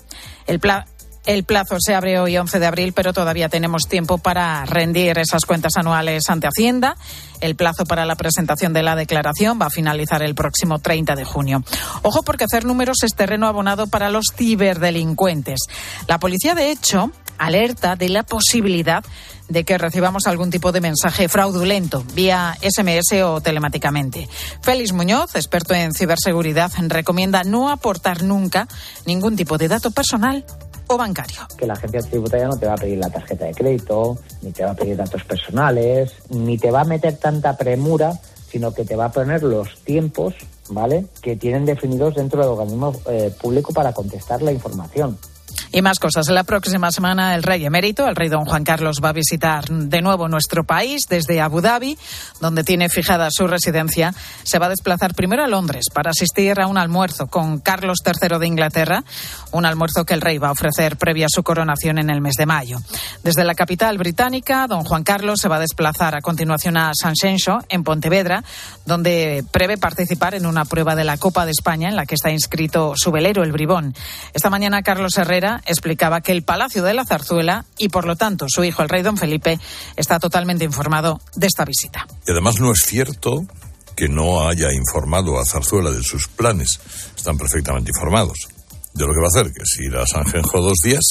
El pla- El plazo se abre hoy, once de abril, pero todavía tenemos tiempo para rendir esas cuentas anuales ante Hacienda. El plazo para la presentación de la declaración va a finalizar el próximo treinta de junio. Ojo, porque hacer números es terreno abonado para los ciberdelincuentes. La policía, de hecho, alerta de la posibilidad de que recibamos algún tipo de mensaje fraudulento vía ese eme ese o telemáticamente. Félix Muñoz, experto en ciberseguridad, recomienda no aportar nunca ningún tipo de dato personal o bancario. Que la agencia tributaria no te va a pedir la tarjeta de crédito, ni te va a pedir datos personales, ni te va a meter tanta premura, sino que te va a poner los tiempos, ¿vale?, que tienen definidos dentro del organismo eh, público para contestar la información. Y más cosas. La próxima semana el rey emérito, el rey don Juan Carlos, va a visitar de nuevo nuestro país desde Abu Dhabi, donde tiene fijada su residencia. Se va a desplazar primero a Londres para asistir a un almuerzo con Carlos tercero de Inglaterra, un almuerzo que el rey va a ofrecer previa a su coronación en el mes de mayo. Desde la capital británica, don Juan Carlos se va a desplazar a continuación a San Xenxo, en Pontevedra, donde prevé participar en una prueba de la Copa de España en la que está inscrito su velero, el Bribón. Esta mañana Carlos Herrera explicaba que el Palacio de la Zarzuela y, por lo tanto, su hijo, el rey don Felipe, está totalmente informado de esta visita. Y además no es cierto que no haya informado a Zarzuela de sus planes. Están perfectamente informados de lo que va a hacer, que es ir a San Genjo dos días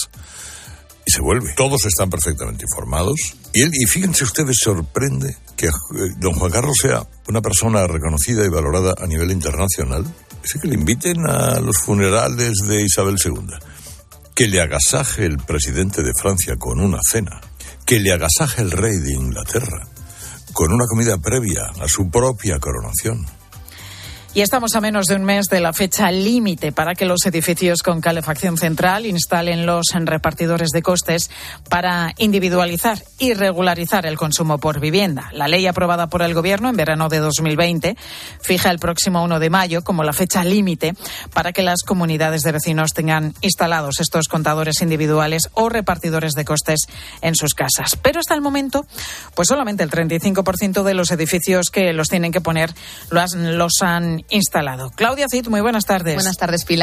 y se vuelve. Todos están perfectamente informados. Y él, y fíjense ustedes, sorprende que eh, don Juan Carlos sea una persona reconocida y valorada a nivel internacional. Es que le inviten a los funerales de Isabel segunda. Que le agasaje el presidente de Francia con una cena, que le agasaje el rey de Inglaterra con una comida previa a su propia coronación. Y estamos a menos de un mes de la fecha límite para que los edificios con calefacción central instalen los repartidores de costes para individualizar y regularizar el consumo por vivienda. La ley aprobada por el Gobierno en verano de dos mil veinte fija el próximo uno de mayo como la fecha límite para que las comunidades de vecinos tengan instalados estos contadores individuales o repartidores de costes en sus casas. Pero hasta el momento, pues solamente el treinta y cinco por ciento de los edificios que los tienen que poner los han, los han instalado. Claudia Cid, muy buenas tardes. Buenas tardes, Pilar.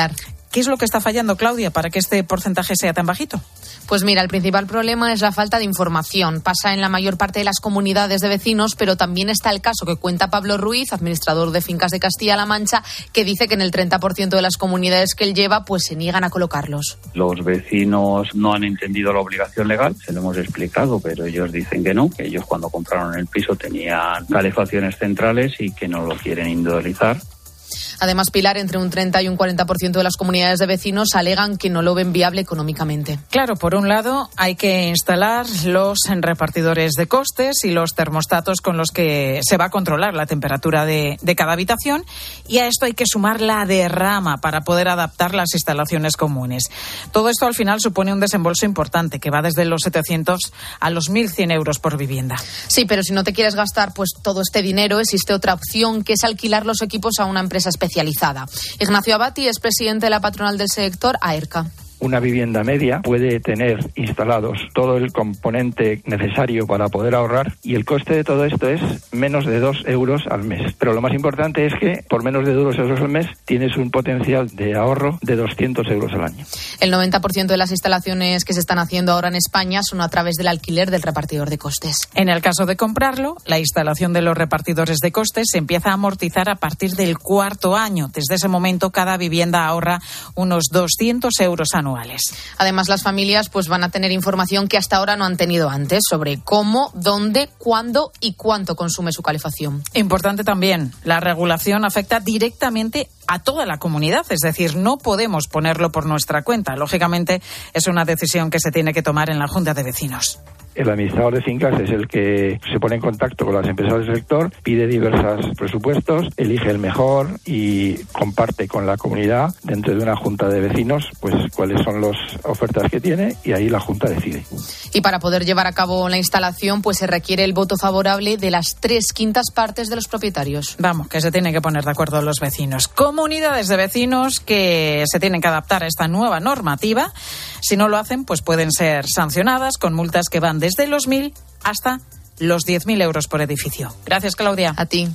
¿Qué es lo que está fallando, Claudia, para que este porcentaje sea tan bajito? Pues mira, el principal problema es la falta de información. Pasa en la mayor parte de las comunidades de vecinos, pero también está el caso que cuenta Pablo Ruiz, administrador de fincas de Castilla-La Mancha, que dice que en el treinta por ciento de las comunidades que él lleva, pues se niegan a colocarlos. Los vecinos no han entendido la obligación legal, se lo hemos explicado, pero ellos dicen que no, que ellos cuando compraron el piso tenían calefacciones centrales y que no lo quieren individualizar. Además, Pilar, entre un treinta y un cuarenta por ciento de las comunidades de vecinos alegan que no lo ven viable económicamente. Claro, por un lado hay que instalar los repartidores de costes y los termostatos con los que se va a controlar la temperatura de, de cada habitación, y a esto hay que sumar la derrama para poder adaptar las instalaciones comunes. Todo esto al final supone un desembolso importante que va desde los setecientos a los mil cien euros por vivienda. Sí, pero si no te quieres gastar pues todo este dinero, existe otra opción, que es alquilar los equipos a una empresa especializada. Ignacio Abati es presidente de la patronal del sector, AERCA. Una vivienda media puede tener instalados todo el componente necesario para poder ahorrar, y el coste de todo esto es menos de dos euros al mes. Pero lo más importante es que por menos de dos euros al mes tienes un potencial de ahorro de doscientos euros al año. El noventa por ciento de las instalaciones que se están haciendo ahora en España son a través del alquiler del repartidor de costes. En el caso de comprarlo, la instalación de los repartidores de costes se empieza a amortizar a partir del cuarto año. Desde ese momento, cada vivienda ahorra unos doscientos euros anuales. Además, las familias pues van a tener información que hasta ahora no han tenido antes sobre cómo, dónde, cuándo y cuánto consume su calefacción. Importante también, la regulación afecta directamente a toda la comunidad, es decir, no podemos ponerlo por nuestra cuenta. Lógicamente, es una decisión que se tiene que tomar en la Junta de Vecinos. El administrador de fincas es el que se pone en contacto con las empresas del sector, pide diversos presupuestos, elige el mejor y comparte con la comunidad dentro de una junta de vecinos pues cuáles son las ofertas que tiene, y ahí la junta decide. Y para poder llevar a cabo la instalación pues se requiere el voto favorable de las tres quintas partes de los propietarios. Vamos, que se tienen que poner de acuerdo los vecinos. Comunidades de vecinos que se tienen que adaptar a esta nueva normativa. Si no lo hacen, pues pueden ser sancionadas con multas que van desde los mil hasta los diez mil euros por edificio. Gracias, Claudia. A ti.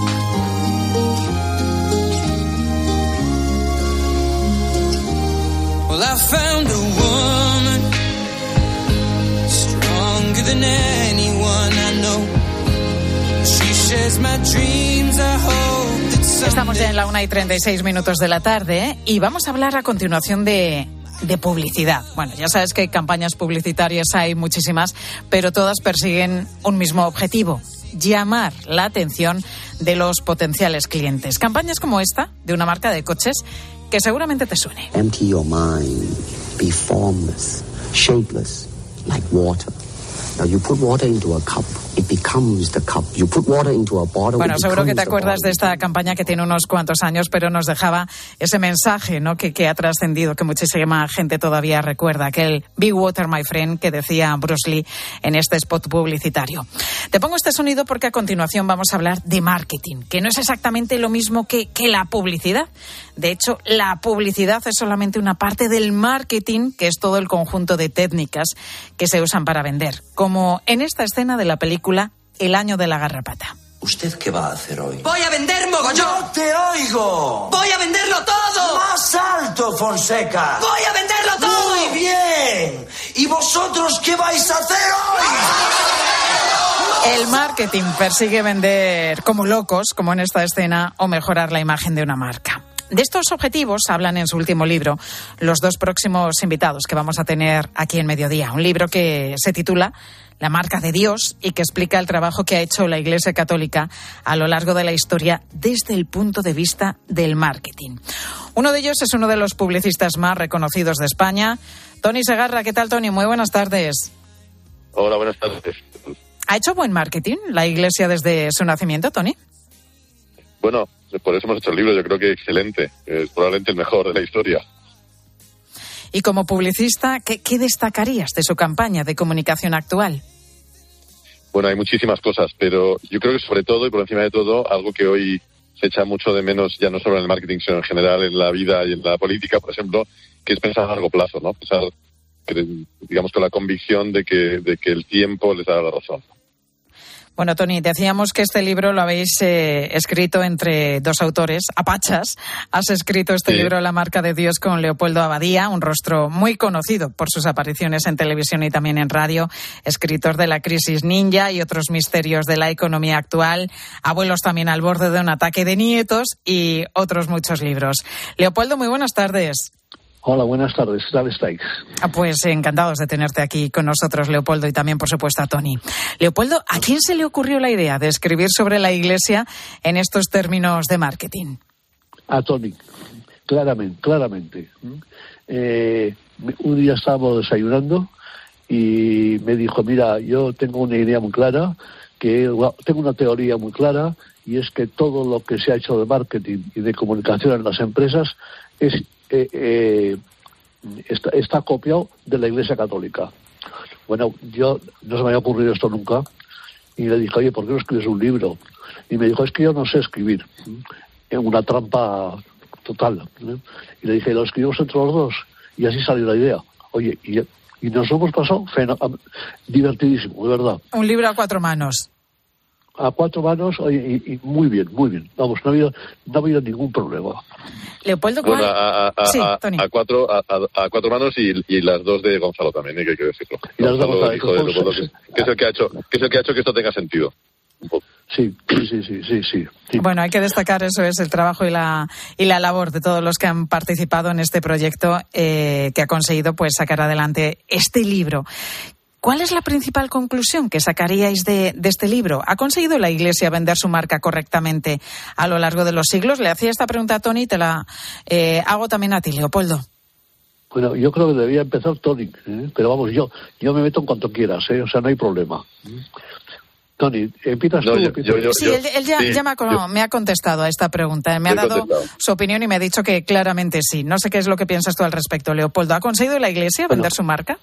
Well, I found a woman stronger than anyone I know. She shares my dreams. I hope that someday... Estamos ya en la una y treinta y seis minutos de la tarde, ¿eh? Y vamos a hablar a continuación de de publicidad. Bueno, ya sabes que campañas publicitarias hay muchísimas, pero todas persiguen un mismo objetivo: llamar la atención de los potenciales clientes. Campañas como esta, de una marca de coches que seguramente te suene. Empty your mind, be formless, shapeless, like water. Now you put water into a cup, it becomes the cup. You put water into a bottle. Bueno, seguro que te acuerdas de esta campaña que tiene unos cuantos años, pero nos dejaba ese mensaje, ¿no? Que, que ha trascendido, que muchísima gente todavía recuerda, aquel Be Water, my friend, que decía Bruce Lee en este spot publicitario. Te pongo este sonido porque a continuación vamos a hablar de marketing, que no es exactamente lo mismo que, que la publicidad. De hecho, la publicidad es solamente una parte del marketing, que es todo el conjunto de técnicas que se usan para vender, como en esta escena de la película El año de la garrapata. ¿Usted qué va a hacer hoy? ¡Voy a vender mogollón! ¡No te oigo! ¡Voy a venderlo todo! ¡Más alto, Fonseca! ¡Voy a venderlo todo! ¡Muy bien! ¿Y vosotros qué vais a hacer hoy? El marketing persigue vender como locos, como en esta escena, o mejorar la imagen de una marca. De estos objetivos hablan en su último libro los dos próximos invitados que vamos a tener aquí en Mediodía. Un libro que se titula La marca de Dios y que explica el trabajo que ha hecho la Iglesia Católica a lo largo de la historia desde el punto de vista del marketing. Uno de ellos es uno de los publicistas más reconocidos de España, Tony Segarra. ¿Qué tal, Tony? Muy buenas tardes. Hola, buenas tardes. ¿Ha hecho buen marketing la Iglesia desde su nacimiento, Tony? Bueno, por eso hemos hecho el libro. Yo creo que excelente. Es probablemente el mejor de la historia. Y como publicista, ¿qué, qué destacarías de su campaña de comunicación actual? Bueno, hay muchísimas cosas, pero yo creo que sobre todo y por encima de todo, algo que hoy se echa mucho de menos, ya no solo en el marketing, sino en general en la vida y en la política, por ejemplo, que es pensar a largo plazo, ¿no? Pensar, digamos, con la convicción de que, de que el tiempo les da la razón. Bueno, Tony, decíamos que este libro lo habéis eh, escrito entre dos autores, apachas. Has escrito este sí. libro, La marca de Dios, con Leopoldo Abadía, un rostro muy conocido por sus apariciones en televisión y también en radio, escritor de La crisis ninja y otros misterios de la economía actual, abuelos también al borde de un ataque de nietos y otros muchos libros. Leopoldo, muy buenas tardes. Hola, buenas tardes. ¿Qué tal estáis? Pues encantados de tenerte aquí con nosotros, Leopoldo, y también, por supuesto, a Tony. Leopoldo, ¿a quién se le ocurrió la idea de escribir sobre la Iglesia en estos términos de marketing? A Tony, claramente, claramente. Eh, un día estábamos desayunando y me dijo, mira, yo tengo una idea muy clara, que tengo una teoría muy clara, y es que todo lo que se ha hecho de marketing y de comunicación en las empresas es Eh, eh, está, está copiado de la Iglesia Católica. Bueno, yo no se me había ocurrido esto nunca y le dije, oye, ¿por qué no escribes un libro? Y me dijo, es que yo no sé escribir, en una trampa total, ¿eh? Y le dije, lo escribimos entre los dos, y así salió la idea. Oye, y, y nos hemos pasado fenomenal, divertidísimo, de verdad. Un libro a cuatro manos. A cuatro manos, oye, y, y muy bien, muy bien. Vamos, no ha habido, no ha habido ningún problema. Leopoldo, ¿cuál? Bueno, a, a, sí, a, Tony. a, cuatro, a, a cuatro manos y, y las dos de Gonzalo también, ¿eh? Que hay que decirlo. Y las dos Gonzalo, hijo de Leopoldo, que, que es el que ha hecho, que es el que ha hecho que esto tenga sentido. Sí, sí, sí, sí, sí, sí, sí. Bueno, hay que destacar, eso es el trabajo y la y la labor de todos los que han participado en este proyecto eh, que ha conseguido pues sacar adelante este libro. ¿Cuál es la principal conclusión que sacaríais de, de este libro? ¿Ha conseguido la Iglesia vender su marca correctamente a lo largo de los siglos? Le hacía esta pregunta a Tony y te la eh, hago también a ti, Leopoldo. Bueno, yo creo que debería empezar Tony, ¿eh? Pero vamos, yo yo me meto en cuanto quieras, ¿eh? O sea, no hay problema. Tony, ¿empiezas no, tú? Yo, yo, yo, sí, yo, él, él ya, sí, ya me, ha, yo, me ha contestado a esta pregunta. Me ha dado contestado. su opinión y me ha dicho que claramente sí. No sé qué es lo que piensas tú al respecto, Leopoldo. ¿Ha conseguido la Iglesia vender bueno, su marca?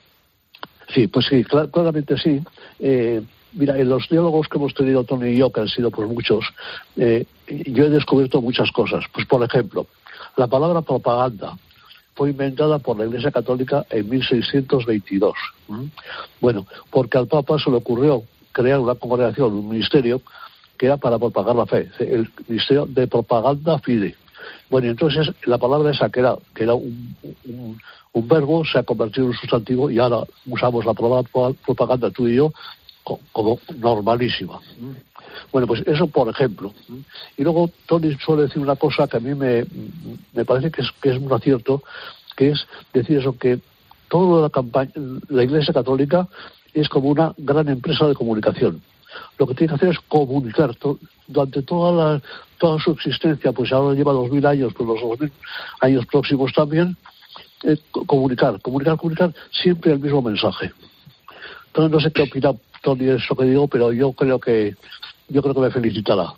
Sí, pues sí, cl- claramente sí. Eh, mira, en los diálogos que hemos tenido Tony y yo, que han sido pues muchos, eh, yo he descubierto muchas cosas. Pues, por ejemplo, la palabra propaganda fue inventada por la Iglesia Católica en mil seiscientos veintidós. ¿Mm? Bueno, porque al Papa se le ocurrió crear una congregación, un ministerio, que era para propagar la fe, el Ministerio de Propaganda Fide. Bueno, y entonces la palabra esa, que era, que era un, un, un verbo, se ha convertido en un sustantivo y ahora usamos la palabra propaganda, tú y yo, como normalísima. Bueno, pues eso por ejemplo. Y luego Tony suele decir una cosa que a mí me, me parece que es, que es un acierto, que es decir eso, que toda la campaña, la Iglesia Católica es como una gran empresa de comunicación. Lo que tiene que hacer es comunicar to, durante toda la, toda su existencia, pues ahora lleva dos mil años, pues los dos mil años próximos también, eh, comunicar, comunicar, comunicar siempre el mismo mensaje. Entonces no sé qué opina Tony de eso que digo, pero yo creo que yo creo que me felicitará.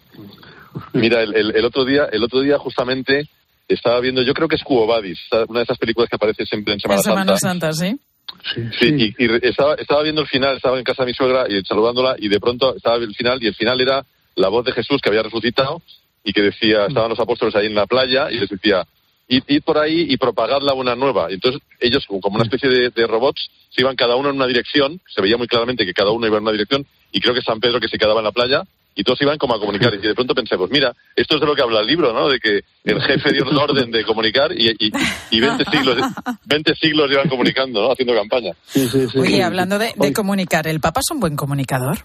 Mira, el, el, el otro día, el otro día justamente estaba viendo, yo creo que es Quo Vadis, una de esas películas que aparece siempre en Semana, en Semana Santa. Santa, sí. Sí, sí, sí. Y, y estaba, estaba viendo el final, estaba en casa de mi suegra y saludándola y de pronto estaba el final y el final era la voz de Jesús que había resucitado y que decía, estaban los apóstoles ahí en la playa y les decía, id, id por ahí y propagad la buena nueva. Y entonces ellos, como una especie de, de robots, se iban cada uno en una dirección, se veía muy claramente que cada uno iba en una dirección y creo que San Pedro que se quedaba en la playa y todos iban como a comunicar. Y de pronto pensé, pues mira, esto es de lo que habla el libro, ¿no? De que el jefe dio la orden de comunicar y, y, y veinte siglos veinte siglos llevan comunicando, ¿no? Haciendo campaña. Sí, sí, sí, Oye, sí, hablando de, de comunicar, ¿el Papa es un buen comunicador?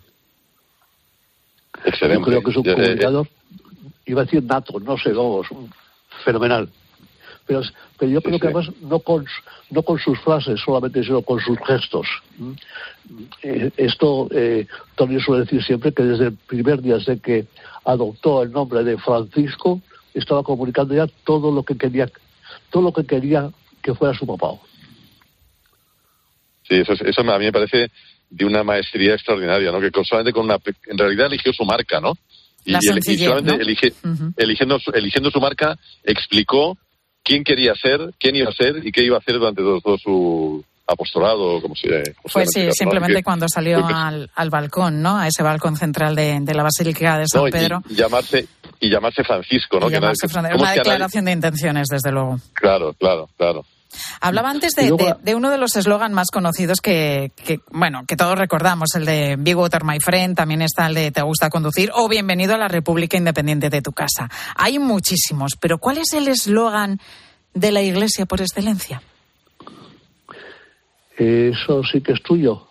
Excelente. Yo creo que es un Yo, comunicador, eh, iba a decir nato, no sé, vamos, fenomenal. Pero, pero yo creo sí, que además no con, no con sus frases solamente, sino con sus gestos. Eh, esto, eh, Tony suele decir siempre que desde el primer día, desde que adoptó el nombre de Francisco, estaba comunicando ya todo lo que quería, todo lo que quería que fuera su papá. Sí, eso, eso a mí me parece de una maestría extraordinaria, ¿no? Que solamente con una, en realidad eligió su marca, ¿no? Y, La y, y solamente ¿no? elige, uh-huh. eligiendo, eligiendo su marca, explicó quién quería ser, quién iba a ser y qué iba a hacer durante todo, todo su apostolado. Como si, Fue sí, simplemente que, cuando salió que, al, al balcón, ¿no? A ese balcón central de, de la Basílica de San no, Pedro. Y, y llamarse y llamarse Francisco, ¿no? Y llamarse que nadie, una declaración nadie... de intenciones, desde luego. Claro, claro, claro. Hablaba antes de, luego, de, de uno de los eslogans más conocidos que, que, bueno, que todos recordamos, el de Be Water, my friend, también está el de Te gusta conducir o Bienvenido a la República Independiente de tu casa. Hay muchísimos, pero ¿cuál es el eslogan de la Iglesia por excelencia? Eso sí que es tuyo.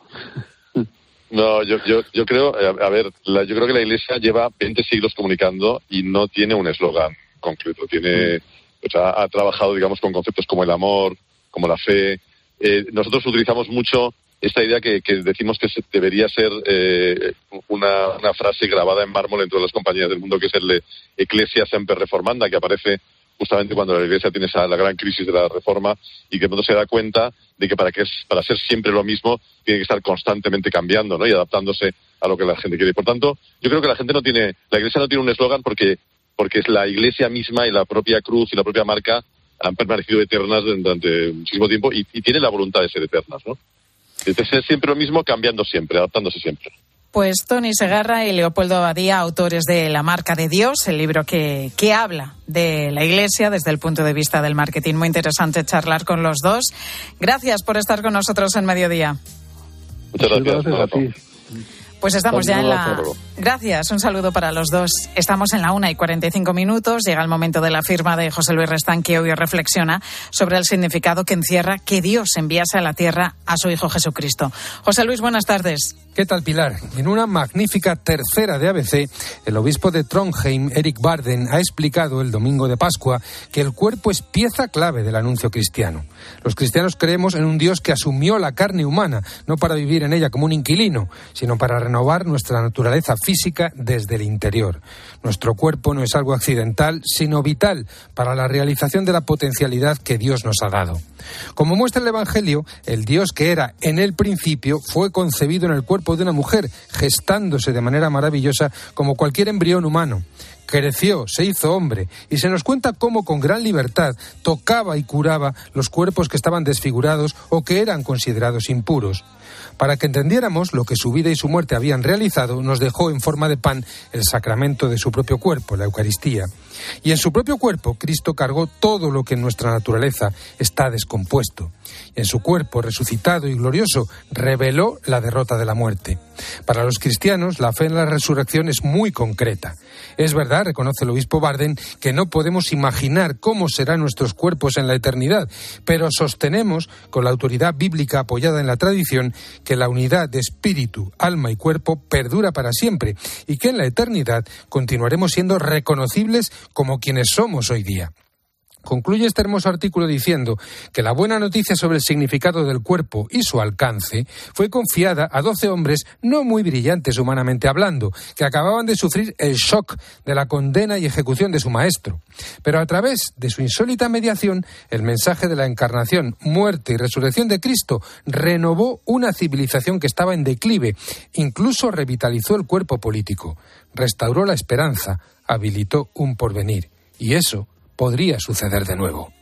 No, yo, yo, yo creo, a ver, la, yo creo que la Iglesia lleva veinte siglos comunicando y no tiene un eslogan concreto. Tiene, o sea, ha trabajado, digamos, con conceptos como el amor, como la fe. Eh, nosotros utilizamos mucho esta idea que, que decimos que se, debería ser eh, una, una frase grabada en mármol en todas las compañías del mundo, que es el de Ecclesia Semper Reformanda, que aparece justamente cuando la Iglesia tiene esa la gran crisis de la Reforma y que pronto se da cuenta de que para que es, para ser siempre lo mismo tiene que estar constantemente cambiando, ¿no? Y adaptándose a lo que la gente quiere. Por tanto, yo creo que la gente no tiene, la Iglesia no tiene un eslogan porque porque es la Iglesia misma y la propia cruz y la propia marca han permanecido eternas durante muchísimo tiempo y, y tienen la voluntad de ser eternas, ¿no? De ser siempre lo mismo, cambiando siempre, adaptándose siempre. Pues Tony Segarra y Leopoldo Abadía, autores de La marca de Dios, el libro que, que habla de la Iglesia desde el punto de vista del marketing. Muy interesante charlar con los dos. Gracias por estar con nosotros en Mediodía. Muchas gracias. Gracias a ti. Pues estamos ya en la... Gracias, un saludo para los dos. Estamos en la una y cuarenta y cinco minutos. Llega el momento de la firma de José Luis Restán, que hoy reflexiona sobre el significado que encierra que Dios enviase a la tierra a su Hijo Jesucristo. José Luis, buenas tardes. ¿Qué tal, Pilar? En una magnífica tercera de A B C, el obispo de Trondheim, Erik Barden, ha explicado el domingo de Pascua que el cuerpo es pieza clave del anuncio cristiano. Los cristianos creemos en un Dios que asumió la carne humana, no para vivir en ella como un inquilino, sino para renovar nuestra naturaleza física desde el interior. Nuestro cuerpo no es algo accidental, sino vital para la realización de la potencialidad que Dios nos ha dado. Como muestra el Evangelio, el Dios que era en el principio fue concebido en el cuerpo de una mujer, gestándose de manera maravillosa como cualquier embrión humano. Creció, se hizo hombre, y se nos cuenta cómo con gran libertad tocaba y curaba los cuerpos que estaban desfigurados o que eran considerados impuros. Para que entendiéramos lo que su vida y su muerte habían realizado, nos dejó en forma de pan el sacramento de su propio cuerpo, la Eucaristía. Y en su propio cuerpo, Cristo cargó todo lo que en nuestra naturaleza está descompuesto. Y en su cuerpo, resucitado y glorioso, reveló la derrota de la muerte. Para los cristianos, la fe en la resurrección es muy concreta. Es verdad, reconoce el obispo Barden, que no podemos imaginar cómo serán nuestros cuerpos en la eternidad, pero sostenemos, con la autoridad bíblica apoyada en la tradición, que la unidad de espíritu, alma y cuerpo perdura para siempre y que en la eternidad continuaremos siendo reconocibles como quienes somos hoy día. Concluye este hermoso artículo diciendo que la buena noticia sobre el significado del cuerpo y su alcance fue confiada a doce hombres no muy brillantes humanamente hablando, que acababan de sufrir el shock de la condena y ejecución de su maestro. Pero a través de su insólita mediación, el mensaje de la encarnación, muerte y resurrección de Cristo renovó una civilización que estaba en declive, incluso revitalizó el cuerpo político, restauró la esperanza, habilitó un porvenir. Y eso podría suceder de nuevo.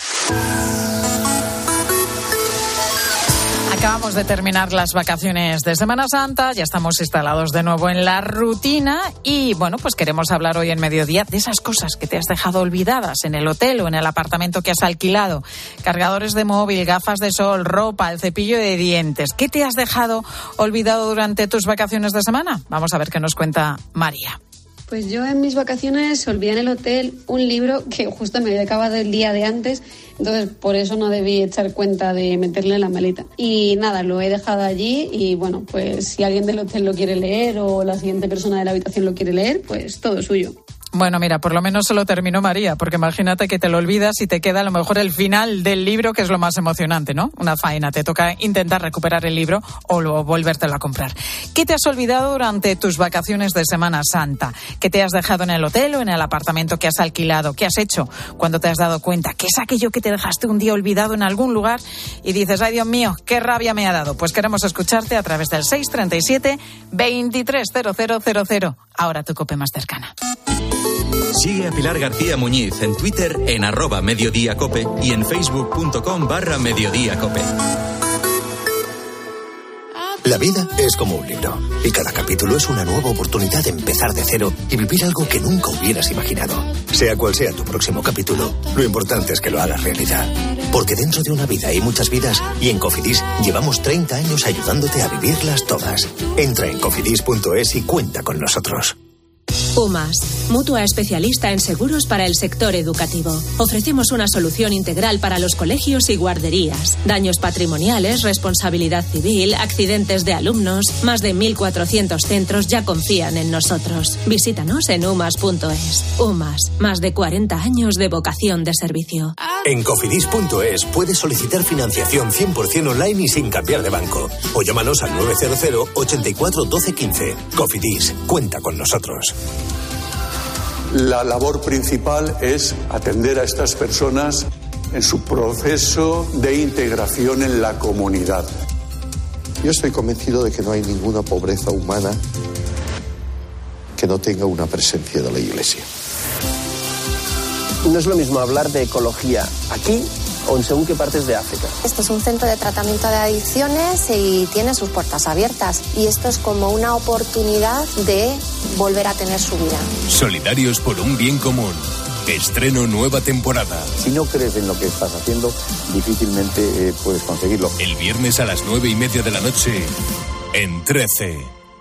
Acabamos de terminar las vacaciones de Semana Santa, ya estamos instalados de nuevo en la rutina y, bueno, pues queremos hablar hoy en Mediodía de esas cosas que te has dejado olvidadas en el hotel o en el apartamento que has alquilado. Cargadores de móvil, gafas de sol, ropa, el cepillo de dientes. ¿Qué te has dejado olvidado durante tus vacaciones de semana? Vamos a ver qué nos cuenta María. Pues yo en mis vacaciones olvidé en el hotel un libro que justo me había acabado el día de antes, entonces por eso no debí echar cuenta de meterle en la maleta. Y nada, lo he dejado allí y bueno, pues si alguien del hotel lo quiere leer o la siguiente persona de la habitación lo quiere leer, pues todo suyo. Bueno, mira, por lo menos se lo terminó María, porque imagínate que te lo olvidas y te queda a lo mejor el final del libro, que es lo más emocionante, ¿no? Una faena, te toca intentar recuperar el libro o luego volvértelo a comprar. ¿Qué te has olvidado durante tus vacaciones de Semana Santa? ¿Qué te has dejado en el hotel o en el apartamento que has alquilado? ¿Qué has hecho cuando te has dado cuenta que es aquello que te dejaste un día olvidado en algún lugar y dices, ay Dios mío, qué rabia me ha dado? Pues queremos escucharte a través del seis treinta y siete, veintitrés cero cero cero cero. Ahora tu COPE más cercana. Sigue a Pilar García Muñiz en Twitter en arroba mediodíacope y en facebook.com barra mediodíacope. La vida es como un libro y cada capítulo es una nueva oportunidad de empezar de cero y vivir algo que nunca hubieras imaginado. Sea cual sea tu próximo capítulo, lo importante es que lo hagas realidad. Porque dentro de una vida hay muchas vidas y en Cofidis llevamos treinta años ayudándote a vivirlas todas. Entra en cofidis punto es y cuenta con nosotros. UMAS, mutua especialista en seguros para el sector educativo. Ofrecemos una solución integral para los colegios y guarderías. Daños patrimoniales, responsabilidad civil, accidentes de alumnos. Más de mil cuatrocientos centros ya confían en nosotros. Visítanos en umas punto es. UMAS, más de cuarenta años de vocación de servicio. En cofidis punto es puedes solicitar financiación cien por ciento online y sin cambiar de banco. O llámanos al nueve cero cero, ochenta y cuatro, doce, quince. Cofidis, cuenta con nosotros. La labor principal es atender a estas personas en su proceso de integración en la comunidad. Yo estoy convencido de que no hay ninguna pobreza humana que no tenga una presencia de la Iglesia. No es lo mismo hablar de ecología aquí o en según qué partes de África. Esto es un centro de tratamiento de adicciones y tiene sus puertas abiertas. Y esto es como una oportunidad de volver a tener su vida. Solidarios por un bien común. Estreno nueva temporada. Si no crees en lo que estás haciendo, difícilmente eh, puedes conseguirlo. El viernes a las nueve y media de la noche, en trece.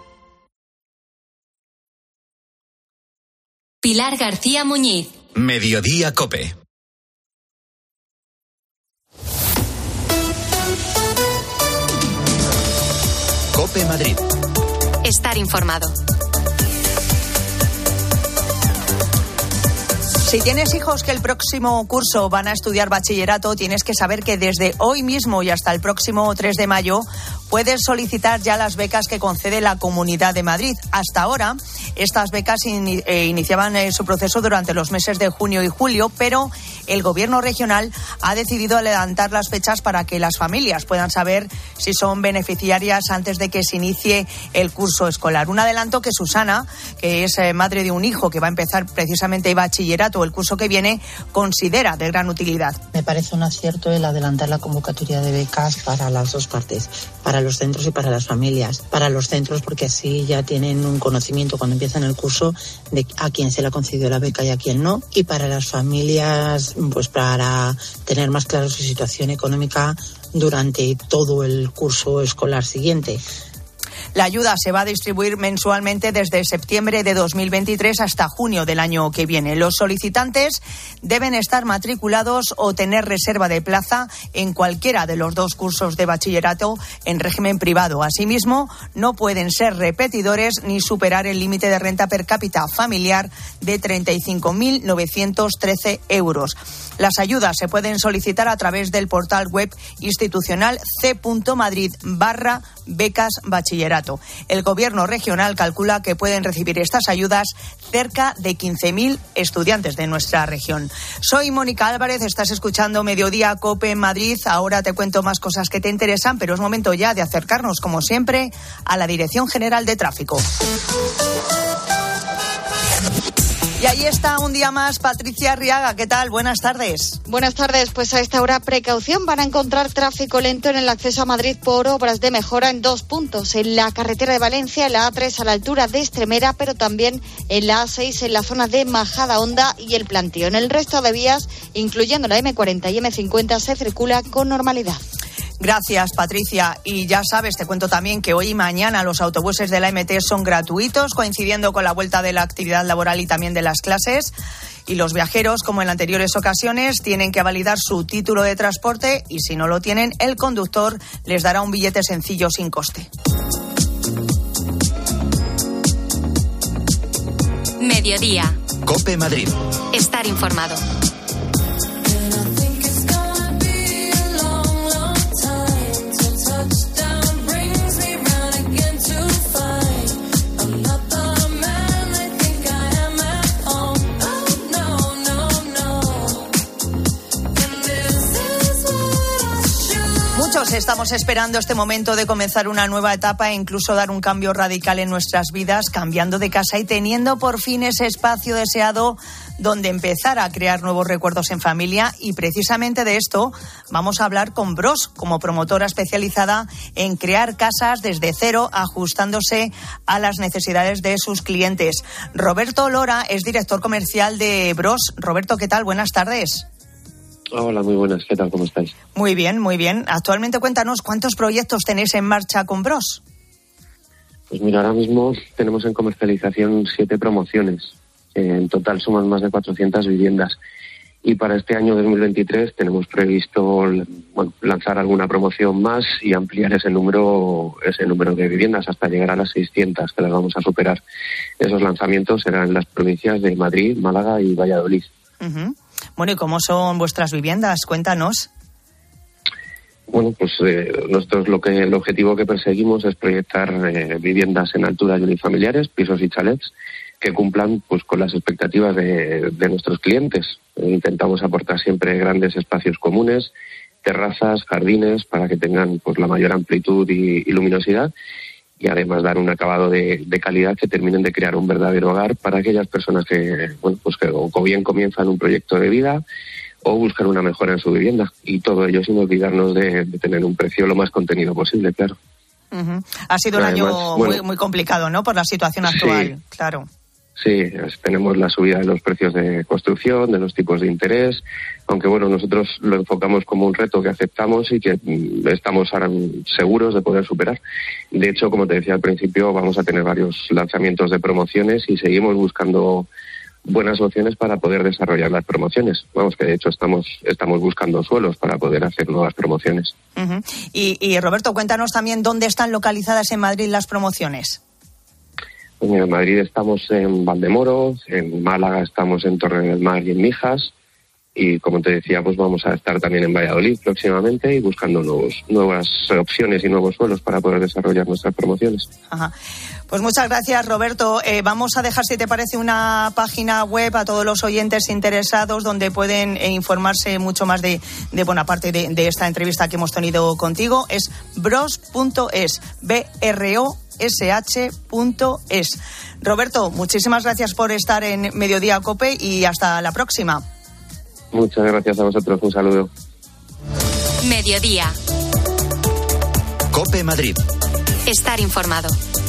Pilar García Muñiz. Mediodía COPE. COPE Madrid. Estar informado. Si tienes hijos que el próximo curso van a estudiar bachillerato, tienes que saber que desde hoy mismo y hasta el próximo tres de mayo puedes solicitar ya las becas que concede la Comunidad de Madrid. Hasta ahora, estas becas in, eh, iniciaban eh, su proceso durante los meses de junio y julio, pero el Gobierno regional ha decidido adelantar las fechas para que las familias puedan saber si son beneficiarias antes de que se inicie el curso escolar. Un adelanto que Susana, que es eh, madre de un hijo que va a empezar precisamente bachillerato el curso que viene, considera de gran utilidad. Me parece un acierto el adelantar la convocatoria de becas para las dos partes, para los centros y para las familias. Para los centros porque así ya tienen un conocimiento cuando empiezan el curso de a quién se le ha concedido la beca y a quién no. Y para las familias, pues para tener más claro su situación económica durante todo el curso escolar siguiente. La ayuda se va a distribuir mensualmente desde septiembre de dos mil veintitrés hasta junio del año que viene. Los solicitantes deben estar matriculados o tener reserva de plaza en cualquiera de los dos cursos de bachillerato en régimen privado. Asimismo, no pueden ser repetidores ni superar el límite de renta per cápita familiar de treinta y cinco mil novecientos trece euros. Las ayudas se pueden solicitar a través del portal web institucional c.madrid barra becas bachillerato. El Gobierno regional calcula que pueden recibir estas ayudas cerca de quince mil estudiantes de nuestra región. Soy Mónica Álvarez, estás escuchando Mediodía COPE en Madrid. Ahora te cuento más cosas que te interesan, pero es momento ya de acercarnos, como siempre, a la Dirección General de Tráfico. Y ahí está un día más Patricia Arriaga. ¿Qué tal? Buenas tardes. Buenas tardes. Pues a esta hora precaución. Van a encontrar tráfico lento en el acceso a Madrid por obras de mejora en dos puntos. En la carretera de Valencia, en la A tres a la altura de Estremera, pero también en la A seis en la zona de Majadahonda y el Plantío. En el resto de vías, incluyendo la eme cuarenta y eme cincuenta, se circula con normalidad. Gracias, Patricia. Y ya sabes, te cuento también que hoy y mañana los autobuses de la eme te son gratuitos, coincidiendo con la vuelta de la actividad laboral y también de las clases. Y los viajeros, como en anteriores ocasiones, tienen que validar su título de transporte y si no lo tienen, el conductor les dará un billete sencillo sin coste. Mediodía. COPE Madrid. Estar informado. Muchos estamos esperando este momento de comenzar una nueva etapa e incluso dar un cambio radical en nuestras vidas, cambiando de casa y teniendo por fin ese espacio deseado donde empezar a crear nuevos recuerdos en familia, y precisamente de esto vamos a hablar con Bros, como promotora especializada en crear casas desde cero, ajustándose a las necesidades de sus clientes. Roberto Lora es director comercial de Bros. Roberto, ¿qué tal? Buenas tardes. Hola, muy buenas. ¿Qué tal? ¿Cómo estáis? Muy bien, muy bien. Actualmente cuéntanos cuántos proyectos tenéis en marcha con Bros. Pues mira, ahora mismo tenemos en comercialización siete promociones. En total suman más de cuatrocientas viviendas. Y para este año dos mil veintitrés tenemos previsto, bueno, lanzar alguna promoción más y ampliar ese número, ese número de viviendas hasta llegar a las seiscientas, que las vamos a superar. Esos lanzamientos serán en las provincias de Madrid, Málaga y Valladolid. Uh-huh. Bueno, ¿y cómo son vuestras viviendas? Cuéntanos. Bueno, pues eh, nosotros lo que el objetivo que perseguimos es proyectar eh, viviendas en altura y unifamiliares, pisos y chalets, que cumplan pues con las expectativas de, de nuestros clientes. Eh, intentamos aportar siempre grandes espacios comunes, terrazas, jardines, para que tengan pues la mayor amplitud y, y luminosidad, y además dar un acabado de, de calidad que terminen de crear un verdadero hogar para aquellas personas que, bueno, pues que o bien comienzan un proyecto de vida o buscan una mejora en su vivienda. Y todo ello sin olvidarnos de, de tener un precio lo más contenido posible, claro. Uh-huh. Ha sido un además, año bueno, muy, muy complicado, ¿no?, por la situación actual, sí, claro. Sí, tenemos la subida de los precios de construcción, de los tipos de interés, aunque bueno, nosotros lo enfocamos como un reto que aceptamos y que estamos ahora seguros de poder superar. De hecho, como te decía al principio, vamos a tener varios lanzamientos de promociones y seguimos buscando buenas opciones para poder desarrollar las promociones. Vamos, que de hecho estamos estamos buscando suelos para poder hacer nuevas promociones. Uh-huh. Y, y Roberto, cuéntanos también dónde están localizadas en Madrid las promociones. Pues en Madrid estamos en Valdemoro, en Málaga estamos en Torre del Mar y en Mijas, y como te decía, pues vamos a estar también en Valladolid próximamente y buscando nuevos, nuevas opciones y nuevos suelos para poder desarrollar nuestras promociones. Ajá. Pues muchas gracias, Roberto. Eh, vamos a dejar, si te parece, una página web a todos los oyentes interesados donde pueden eh, informarse mucho más de, de buena parte de, de esta entrevista que hemos tenido contigo. Es bros punto es, B R O S H punto es. Roberto, muchísimas gracias por estar en Mediodía COPE y hasta la próxima. Muchas gracias a vosotros, un saludo. Mediodía. COPE Madrid. Estar informado.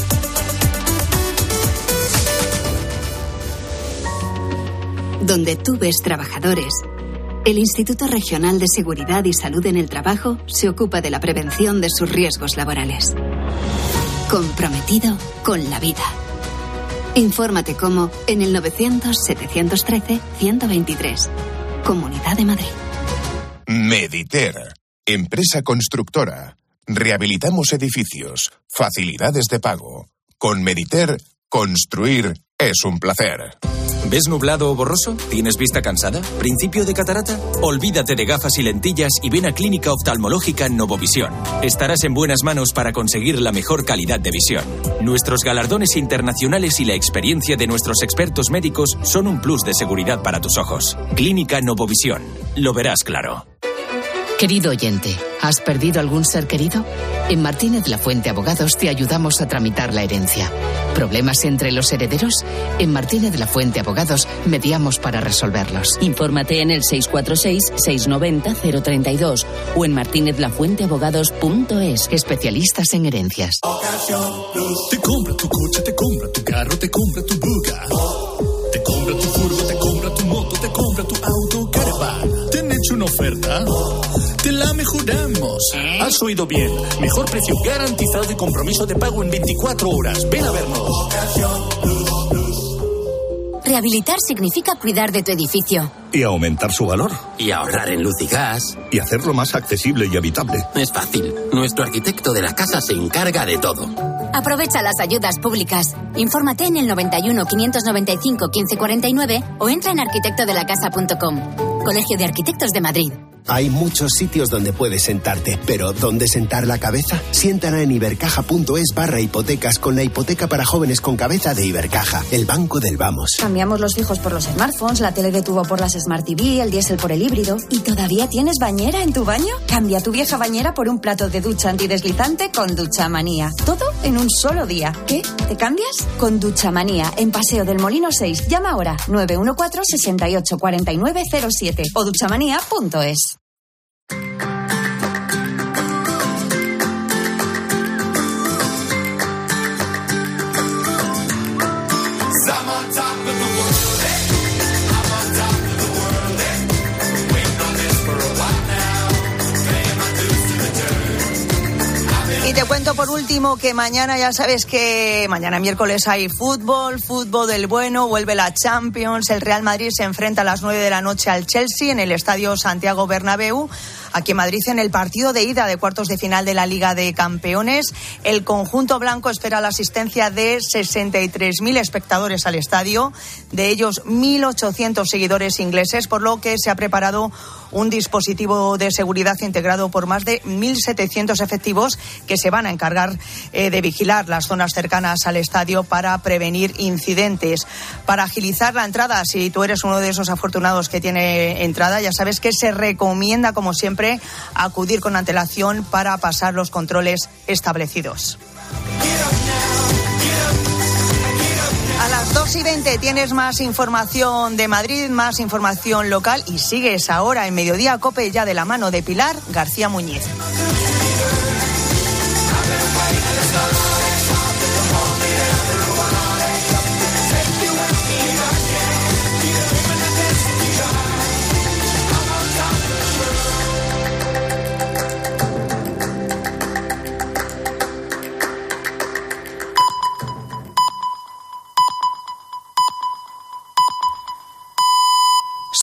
Donde tú ves trabajadores, el Instituto Regional de Seguridad y Salud en el Trabajo se ocupa de la prevención de sus riesgos laborales. Comprometido con la vida. Infórmate cómo en el novecientos, setecientos trece, ciento veintitrés. Comunidad de Madrid. Mediter, empresa constructora. Rehabilitamos edificios. Facilidades de pago. Con Mediter, construir es un placer. ¿Ves nublado o borroso? ¿Tienes vista cansada? ¿Principio de catarata? Olvídate de gafas y lentillas y ven a Clínica Oftalmológica Novovisión. Estarás en buenas manos para conseguir la mejor calidad de visión. Nuestros galardones internacionales y la experiencia de nuestros expertos médicos son un plus de seguridad para tus ojos. Clínica Novovisión. Lo verás claro. Querido oyente, ¿has perdido algún ser querido? En Martínez Lafuente Abogados te ayudamos a tramitar la herencia. ¿Problemas entre los herederos? En Martínez Lafuente Abogados mediamos para resolverlos. Infórmate en el seis cuatro seis, seis nueve cero, cero tres dos o en martinez lafuente abogados punto es. Especialistas en herencias. Te compra tu coche, te compra tu carro, te compra tu buga. Te compra tu furgo, te compra tu moto, te compra tu auto, caravan. ¿Te han hecho una oferta? Te la mejoramos. Has oído bien. Mejor precio garantizado y compromiso de pago en veinticuatro horas. Ven a vernos. Rehabilitar significa cuidar de tu edificio. Y aumentar su valor. Y ahorrar en luz y gas. Y hacerlo más accesible y habitable. Es fácil. Nuestro arquitecto de la casa se encarga de todo. Aprovecha las ayudas públicas. Infórmate en el noventa y uno, quinientos noventa y cinco, quince cuarenta y nueve o entra en arquitecto de la casa punto com. Colegio de Arquitectos de Madrid. Hay muchos sitios donde puedes sentarte, pero ¿dónde sentar la cabeza? Siéntala en ibercaja.es barra hipotecas con la hipoteca para jóvenes con cabeza de Ibercaja, el banco del vamos. Cambiamos los fijos por los smartphones, la tele de tubo por las Smart T V, el diésel por el híbrido. ¿Y todavía tienes bañera en tu baño? Cambia tu vieja bañera por un plato de ducha antideslizante con Duchamanía. Todo en un solo día. ¿Qué? ¿Te cambias? Con Duchamanía, en Paseo del Molino seis. Llama ahora nueve uno cuatro, seis ocho cuatro nueve cero siete o duchamanía punto es. Y te cuento por último que mañana, ya sabes que mañana miércoles hay fútbol, fútbol del bueno, vuelve la Champions, el Real Madrid se enfrenta a las nueve de la noche al Chelsea en el Estadio Santiago Bernabéu. Aquí en Madrid, en el partido de ida de cuartos de final de la Liga de Campeones, el conjunto blanco espera la asistencia de sesenta y tres mil espectadores al estadio, de ellos mil ochocientos seguidores ingleses, por lo que se ha preparado un dispositivo de seguridad integrado por más de mil setecientos efectivos que se van a encargar eh, de vigilar las zonas cercanas al estadio para prevenir incidentes. Para agilizar la entrada, si tú eres uno de esos afortunados que tiene entrada, ya sabes que se recomienda, como siempre, acudir con antelación para pasar los controles establecidos. A las dos y veinte tienes más información de Madrid, más información local y sigues ahora en Mediodía COPE ya de la mano de Pilar García Muñiz.